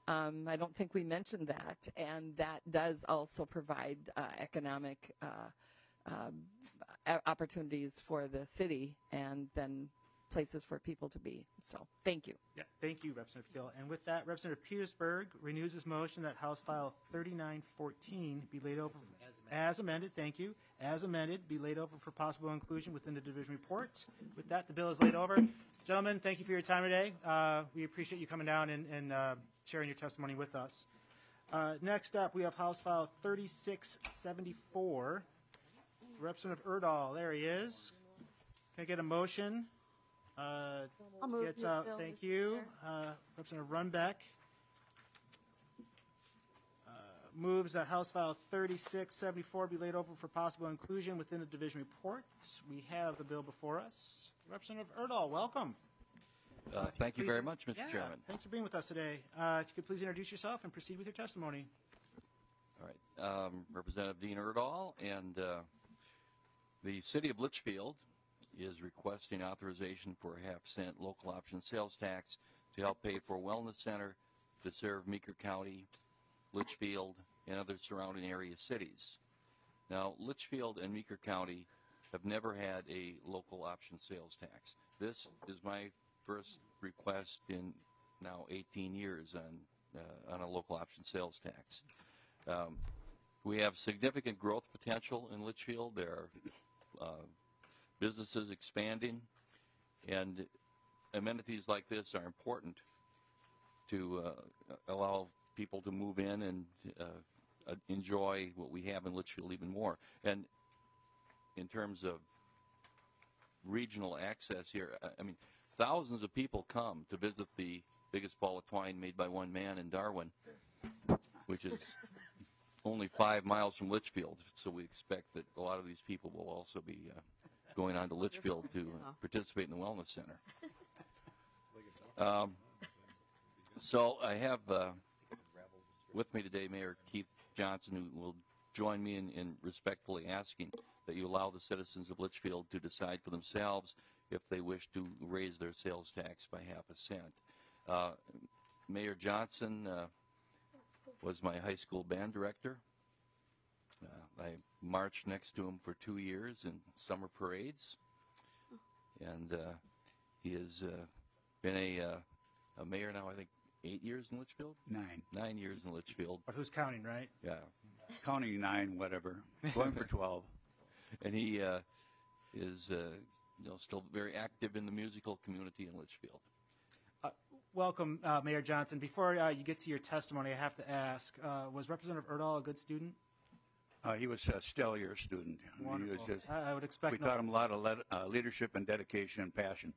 Um, I don't think we mentioned that, and that does also provide uh, economic uh, um, a- opportunities for the city, and then places for people to be. So, thank you. Yeah, thank you, Representative Gill. And with that, Representative Petersburg renews his motion that House File thirty-nine fourteen be laid over as amended. Thank you. As amended, be laid over for possible inclusion within the division report. With that, the bill is laid over. Gentlemen, thank you for your time today. Uh, we appreciate you coming down and, and uh, sharing your testimony with us. Uh, next up, we have House File thirty-six seventy-four. Representative Erdahl, there he is. Can I get a motion? Uh, I'll move gets this out. bill, Thank Mister you. Chair. Uh, Representative Runbeck uh, moves that House File thirty-six seventy-four be laid over for possible inclusion within the division report. We have the bill before us. Representative Erdahl, welcome. Uh, thank you Please- very much, Mister yeah, Chairman. Thanks for being with us today. Uh, if you could please introduce yourself and proceed with your testimony. All right. Um, Representative Dean Erdahl, and uh, the City of Litchfield is requesting authorization for a half cent local option sales tax to help pay for a wellness center to serve Meeker County, Litchfield, and other surrounding area cities. Now, Litchfield and Meeker County have never had a local option sales tax. This is my first request in now eighteen years on, uh, on a local option sales tax. Um, we have significant growth potential in Litchfield. There are uh, businesses expanding, and amenities like this are important to uh, allow people to move in and uh, uh, enjoy what we have in Litchfield even more. And in terms of regional access here, I- I mean, thousands of people come to visit the biggest ball of twine made by one man in Darwin, which is only five miles from Litchfield. So we expect that a lot of these people will also be uh, going on to Litchfield to uh, participate in the Wellness Center. Um, so I have uh, with me today Mayor Keith Johnson, who will join me in, in respectfully asking that you allow the citizens of Litchfield to decide for themselves if they wish to raise their sales tax by half a cent. Uh, Mayor Johnson uh, was my high school band director. Uh, I marched next to him for two years in summer parades, and uh, he has uh, been a, uh, a mayor now, I think, eight years in Litchfield? Nine. Nine years in Litchfield. But who's counting, right? Yeah. Counting nine, whatever. Going for twelve. And he uh, is uh, you know, still very active in the musical community in Litchfield. Uh, welcome, uh, Mayor Johnson. Before uh, you get to your testimony, I have to ask, uh, was Representative Erdahl a good student? Uh, he was a stellar student. Wonderful. He was just, I, I would expect we no- taught him a lot of le- uh, leadership and dedication and passion.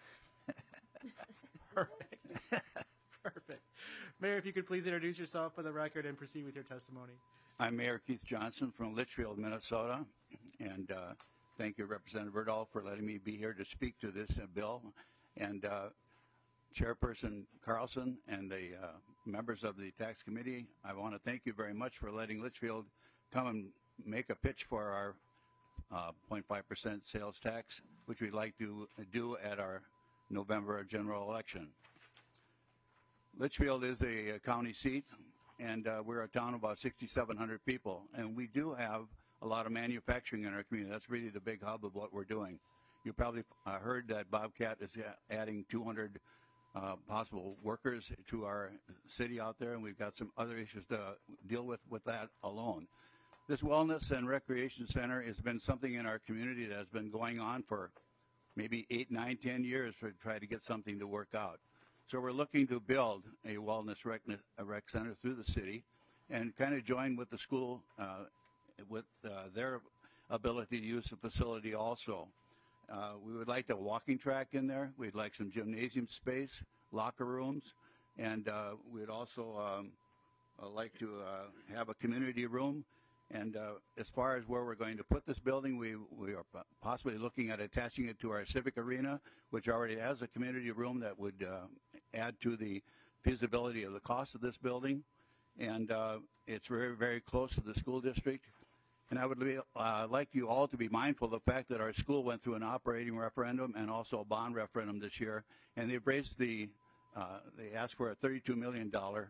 Perfect. Perfect. Mayor, if you could please introduce yourself for the record and proceed with your testimony. I'm Mayor Keith Johnson from Litchfield, Minnesota, and uh, thank you, Representative Erdahl, for letting me be here to speak to this uh, bill. And uh, Chairperson Carlson and the uh, members of the Tax Committee, I want to thank you very much for letting Litchfield come and make a pitch for our uh, zero point five percent sales tax, which we'd like to do at our November general election. Litchfield is a, a county seat, and uh, we're a town of about sixty-seven hundred people, and we do have a lot of manufacturing in our community. That's really the big hub of what we're doing. You probably uh, heard that Bobcat is a- adding two hundred uh, possible workers to our city out there, and we've got some other issues to deal with with that alone. This Wellness and Recreation Center has been something in our community that has been going on for maybe eight, nine, ten years to try to get something to work out. So we're looking to build a wellness rec, a rec center through the city and kind of join with the school uh, with uh, their ability to use the facility also. Uh, we would like a walking track in there. We'd like some gymnasium space, locker rooms, and uh, we'd also um, uh, like to uh, have a community room. And uh, as far as where we're going to put this building, we, we are possibly looking at attaching it to our civic arena, which already has a community room that would uh, add to the feasibility of the cost of this building. And uh, it's very, very close to the school district. And I would uh, like you all to be mindful of the fact that our school went through an operating referendum and also a bond referendum this year. And they've raised the, uh, they asked for a thirty-two million dollars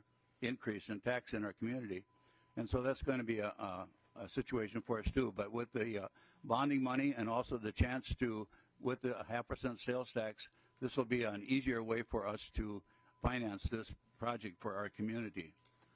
increase in tax in our community. And so that's going to be a, a, a situation for us too. But with the uh, bonding money and also the chance to, with the half percent sales tax, this will be an easier way for us to finance this project for our community.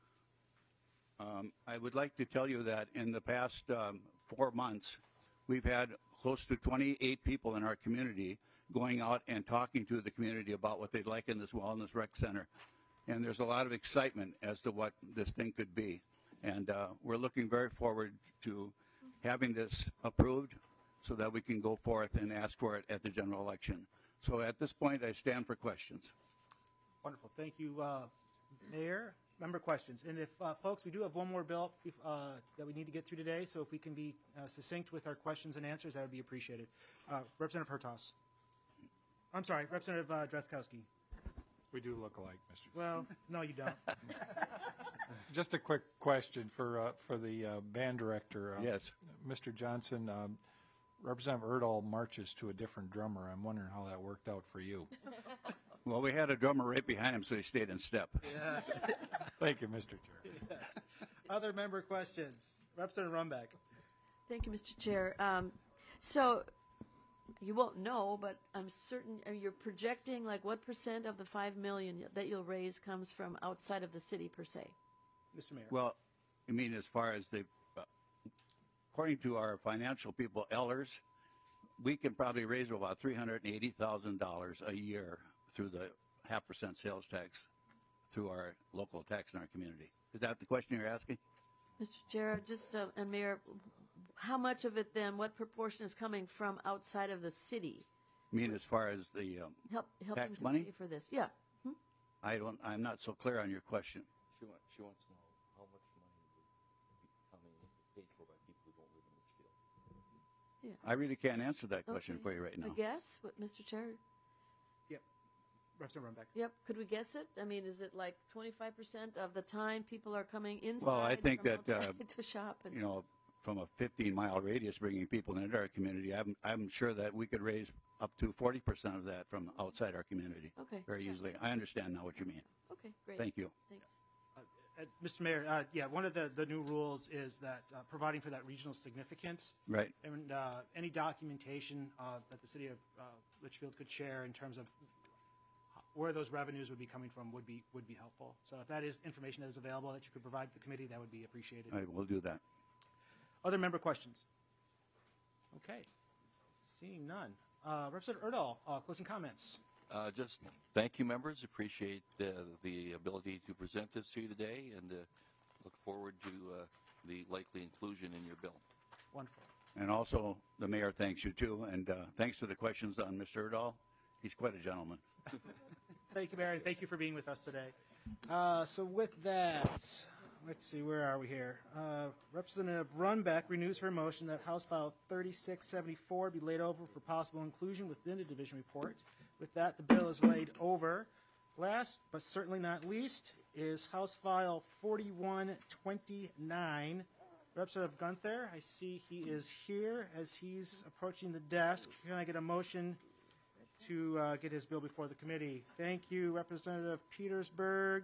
Um, I would like to tell you that in the past um, four months, we've had close to twenty-eight people in our community going out and talking to the community about what they'd like in this wellness rec center. And there's a lot of excitement as to what this thing could be. And uh, we're looking very forward to having this approved so that we can go forth and ask for it at the general election. So at this point, I stand for questions. Wonderful. Thank you, uh, Mayor. Member questions. And if, uh, folks, we do have one more bill if, uh, that we need to get through today, so if we can be uh, succinct with our questions and answers, that would be appreciated. Uh, Representative Hertaus. I'm sorry, Representative uh, Drazkowski. We do look alike, Mister Well, no, you don't. Just a quick question for uh, for the uh, band director. Uh, yes. Mister Johnson, um, Representative Erdahl marches to a different drummer. I'm wondering how that worked out for you. Well, we had a drummer right behind him, so he stayed in step. Yes. Thank you, Mister Chair. Yes. Other member questions? Representative Runbeck. Thank you, Mister Chair. Um, so you won't know, but I'm certain uh, you're projecting like what percent of the five million that you'll raise comes from outside of the city per se? Mister Mayor. Well, I mean, as far as the, uh, according to our financial people, Ehlers, we can probably raise about three hundred eighty thousand dollars a year through the half percent sales tax through our local tax in our community. Is that the question you're asking? Mister Chair, just, uh, and Mayor, how much of it then, what proportion is coming from outside of the city? I mean, as far as the um, Help, helping tax to money? pay for this? Yeah. Hmm? I don't, I'm not so clear on your question. She, want, she wants to know how much money would be coming paid for by people who don't live in Litchfield. Yeah. I really can't answer that question Okay. for you right now. A guess, what, Mister Chair? Yep. Representative Runbeck. Yep. Could we guess it? I mean, is it like twenty-five percent of the time people are coming inside Well, I think from that, uh, outside to shop? And You know, from a fifteen mile radius bringing people into our community, I'm, I'm sure that we could raise up to forty percent of that from outside our community. Okay. Very Yeah. easily. I understand now what you mean. Okay, great. Thank you. Thanks. Uh, Mister Mayor, uh, yeah, one of the, the new rules is that uh, providing for that regional significance. Right. And uh, any documentation uh, that the city of uh, Litchfield could share in terms of where those revenues would be coming from would be would be helpful. So if that is information that is available that you could provide the committee, that would be appreciated. I will do that. Other member questions? Okay. Seeing none. Uh, Representative Erdahl, uh, closing comments. Uh, just thank you, members. Appreciate the, the ability to present this to you today, and uh, look forward to uh, the likely inclusion in your bill. Wonderful. And also, the mayor thanks you too, and uh, thanks for the questions on Mister Erdahl. He's quite a gentleman. Thank you, Mayor, and thank you for being with us today. Uh, so with that, let's see, where are we here? Uh, Representative Runbeck renews her motion that House File thirty-six seventy-four be laid over for possible inclusion within the division report. With that, the bill is laid over. Last, but certainly not least, is House File forty-one twenty-nine. Representative Gunther, I see he is here. As he's approaching the desk, can I get a motion to uh, get his bill before the committee? Thank you, Representative Petersburg.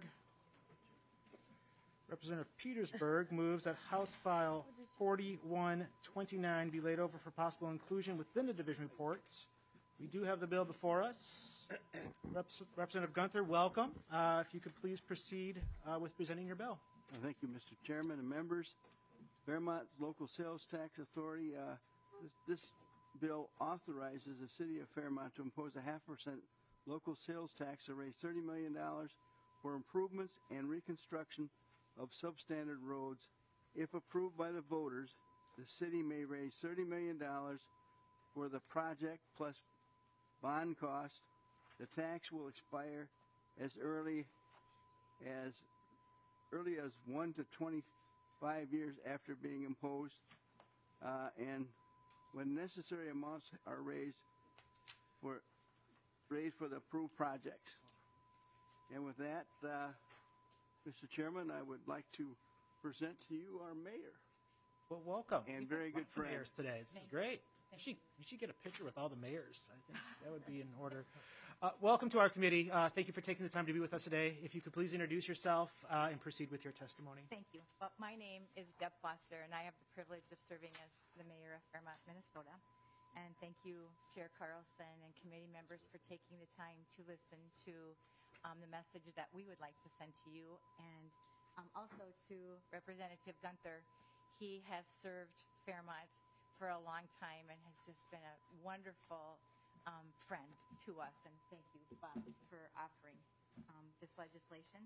Representative Petersburg moves that House File forty-one twenty-nine be laid over for possible inclusion within the division report. We do have the bill before us. Rep- Representative Gunther, welcome. Uh, if you could please proceed uh, with presenting your bill. Uh, Thank you, Mister Chairman and members. Fairmont's Local Sales Tax Authority, uh, this, this bill authorizes the city of Fairmont to impose a half percent local sales tax to raise thirty million dollars for improvements and reconstruction of substandard roads. If approved by the voters, the city may raise thirty million dollars for the project plus bond cost. The tax will expire as early as early as one to twenty-five years after being imposed, uh, and when necessary amounts are raised for raised for the approved projects. And with that, uh, Mister Chairman, I would like to present to you our mayor. Well, welcome. And very good friend. Mayors today. This is great. You should, you should get a picture with all the mayors. I think that would be in order. Uh, welcome to our committee. Uh, thank you for taking the time to be with us today. If you could please introduce yourself uh, and proceed with your testimony. Thank you. Well, my name is Deb Foster, and I have the privilege of serving as the mayor of Fairmont, Minnesota. And thank you, Chair Carlson and committee members, for taking the time to listen to um, the message that we would like to send to you. And um, also to Representative Gunther. He has served Fairmont for a long time and has just been a wonderful um, friend to us. And thank you, Bob, for offering um, this legislation.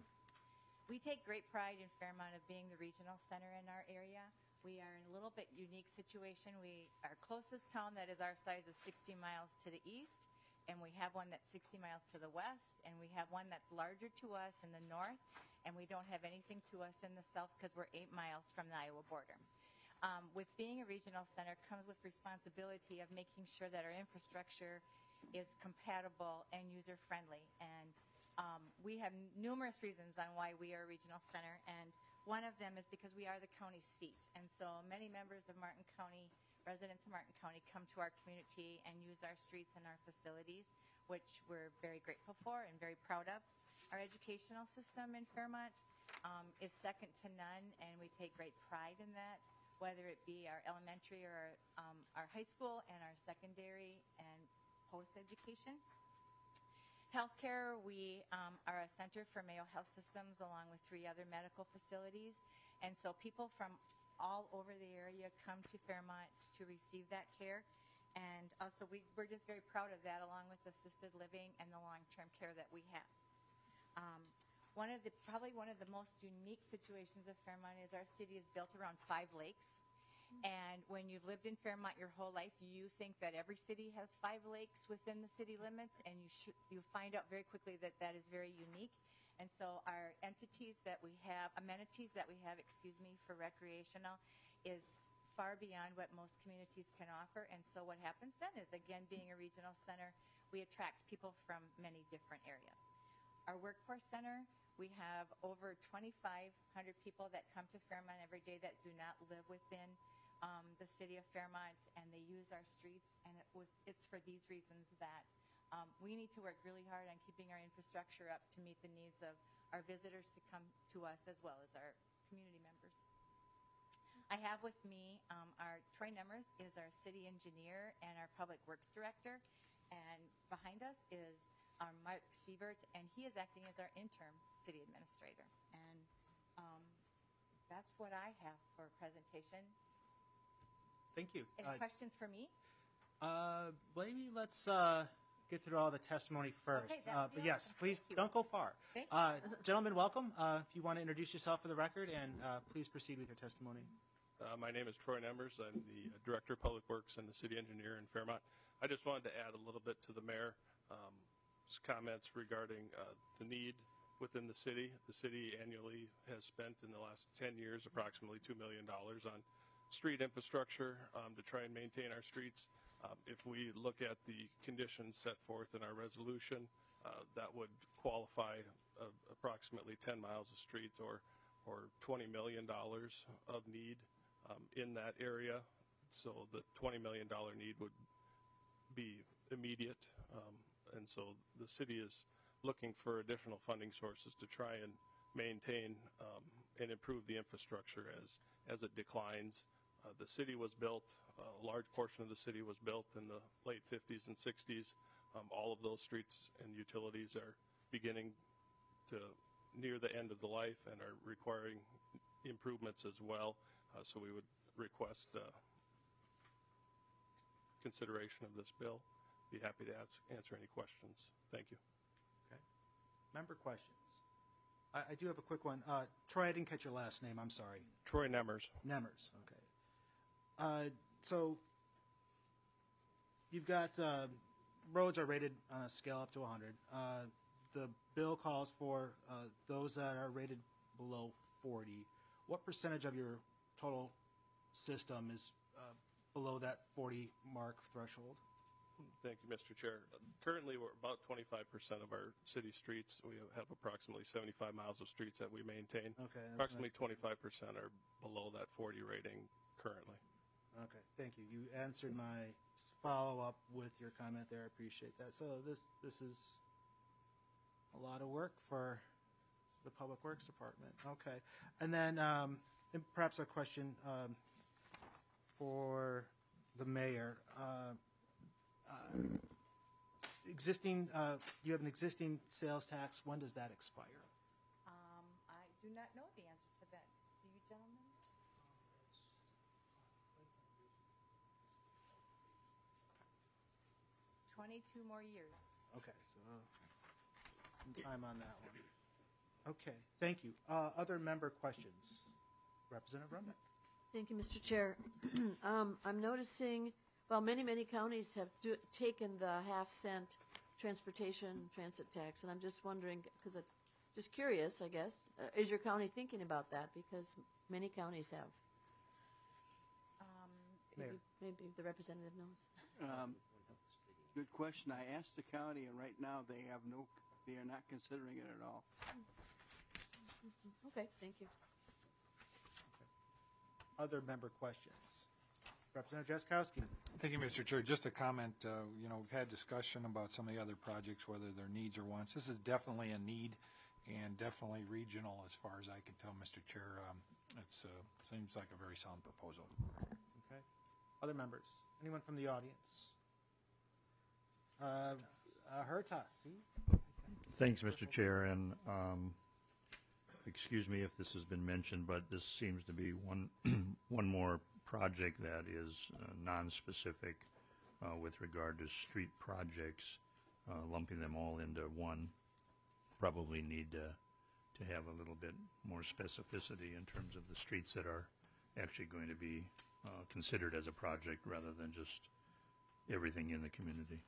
We take great pride in Fairmont of being the regional center in our area. We are in a little bit unique situation. We, our closest town that is our size is sixty miles to the east, and we have one that's sixty miles to the west, and we have one that's larger to us in the north, and we don't have anything to us in the south because we're eight miles from the Iowa border. Um, with being a regional center comes with responsibility of making sure that our infrastructure is compatible and user-friendly. And um, we have numerous reasons on why we are a regional center, and one of them is because we are the county seat. And so many members of Martin County, residents of Martin County, come to our community and use our streets and our facilities, which we're very grateful for and very proud of. Our educational system in Fairmont um, is second to none, and we take great pride in that, whether it be our elementary or our, um, our high school and our secondary and post-education. Healthcare, we um, are a center for Mayo Health Systems along with three other medical facilities. And so people from all over the area come to Fairmont to receive that care. And also we, we're just very proud of that, along with assisted living and the long-term care that we have. Um, one of the, probably one of the most unique situations of Fairmont is our city is built around five lakes. And when you've lived in Fairmont your whole life, you think that every city has five lakes within the city limits, and you sh- you find out very quickly that that is very unique. And so our entities that we have, amenities that we have, excuse me, for recreational is far beyond what most communities can offer. And so what happens then is, again, being a regional center, we attract people from many different areas. Our workforce center, we have over twenty-five hundred people that come to Fairmont every day that do not live within um, the city of Fairmont, and they use our streets. And it was it's for these reasons that um, we need to work really hard on keeping our infrastructure up to meet the needs of our visitors to come to us as well as our community members. I have with me um, our Troy Nemers is our city engineer and our public works director, and behind us is our Mark Sievert, and he is acting as our interim city administrator. And um, that's what I have for presentation. Thank you. Any Uh, questions for me? Uh, maybe let's uh, get through all the testimony first. Okay, that uh, would be but yes, awesome. please Thank you. don't go far. Thank you. Uh, gentlemen, welcome. Uh, if you want to introduce yourself for the record, and uh, please proceed with your testimony. Uh, my name is Troy Nemers. I'm the uh, Director of Public Works and the City Engineer in Fairmont. I just wanted to add a little bit to the mayor's um, comments regarding uh, the need within the city. The city annually has spent in the last ten years approximately two million dollars on street infrastructure um, to try and maintain our streets. Um, if we look at the conditions set forth in our resolution, uh, that would qualify uh, approximately ten miles of street or, or twenty million dollars of need um, in that area. So the twenty million dollars need would be immediate. Um, and so the city is looking for additional funding sources to try and maintain um, and improve the infrastructure as, as it declines. Uh, the city was built, uh, a large portion of the city was built in the late fifties and sixties. Um, all of those streets and utilities are beginning to near the end of the life and are requiring improvements as well. Uh, so we would request uh, consideration of this bill. Be happy to ask, answer any questions. Thank you. Okay. Member questions? I, I do have a quick one. Uh, Troy, I didn't catch your last name. I'm sorry. Troy Nemers. Nemers. Okay. Uh, so you've got uh, roads are rated on a scale up to one hundred. Uh, the bill calls for uh, those that are rated below forty. What percentage of your total system is uh, below that forty mark threshold? Thank you, Mister Chair. Uh, currently, we're about twenty-five percent of our city streets. We have approximately seventy-five miles of streets that we maintain. Okay. Approximately twenty-five percent are below that forty rating currently. Okay. thank you. You answered my follow-up with your comment there. I appreciate that. So this, this is a lot of work for the Public Works Department. Okay. And then um, and perhaps a question um, for the mayor. Uh, uh, existing, uh, you have an existing sales tax. When does that expire? Um, I do not know the answer to that. Do you gentlemen? twenty-two more years. Okay, so uh, some time on that one. Okay, thank you. Uh, Other member questions? Representative Rumnick. Thank you, Mister Chair. um, I'm noticing, well, many, many counties have do, taken the half cent transportation transit tax, and I'm just wondering, because I'm just curious, I guess, uh, is your county thinking about that? Because many counties have. Um, Maybe, maybe the representative knows. Um, Good question. I asked the county, and right now they have no, they are not considering it at all. Okay, thank you. Other member questions? Representative Jaskowski. Thank you, Mister Chair. Just a comment, uh, you know, we've had discussion about some of the other projects, whether they're needs or wants. This is definitely a need and definitely regional as far as I can tell, Mister Chair. Um, It's, uh, seems like a very sound proposal. Okay. Other members? Anyone from the audience? Uh, uh, Hertas, see? Thanks, Mister Chair, and um, excuse me if this has been mentioned, but this seems to be one one more project that is uh, non-specific uh, with regard to street projects, uh, lumping them all into one. Probably need to to have a little bit more specificity in terms of the streets that are actually going to be uh, considered as a project rather than just everything in the community.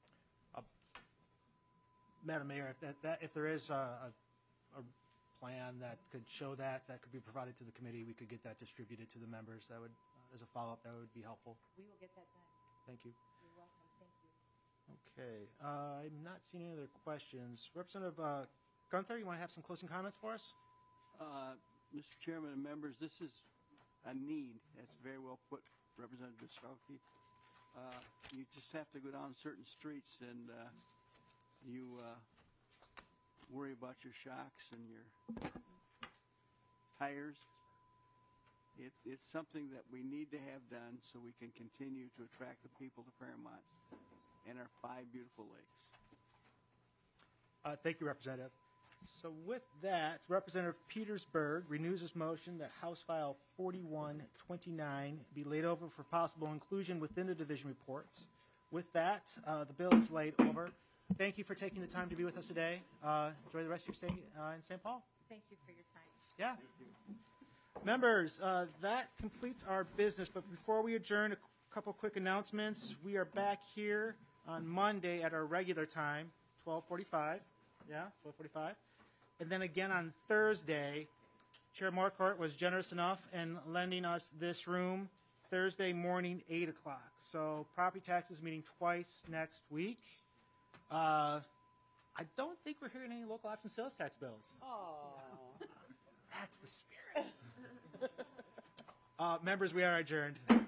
Madam Mayor, if that, that if there is a, a, a plan that could show that, that could be provided to the committee, we could get that distributed to the members. That would, uh, as a follow-up, that would be helpful. We will get that done. Thank you. You're welcome. Thank you. Okay, uh, I'm not seeing any other questions. Representative uh, Gunther, you want to have some closing comments for us? Uh, Mister Chairman and members, this is a need. That's very well put, Representative Jaskowski. Uh, you just have to go down certain streets and uh, you uh, worry about your shocks and your tires. It, it's something that we need to have done so we can continue to attract the people to Fairmont and our five beautiful lakes. Uh, thank you, Representative. So with that, Representative Petersburg renews his motion that House File forty-one twenty-nine be laid over for possible inclusion within the division report. With that, uh, the bill is laid over. Thank you for taking the time to be with us today. Uh, enjoy the rest of your stay uh, in Saint Paul. Thank you for your time. Yeah. Members, uh, that completes our business. But before we adjourn, a couple quick announcements. We are back here on Monday at our regular time, twelve forty-five. Yeah, twelve forty-five. And then again on Thursday, Chair Marquardt was generous enough in lending us this room Thursday morning, eight o'clock. So property taxes meeting twice next week. Uh, I don't think we're hearing any local option sales tax bills. Oh. That's the spirit. uh, members, we are adjourned.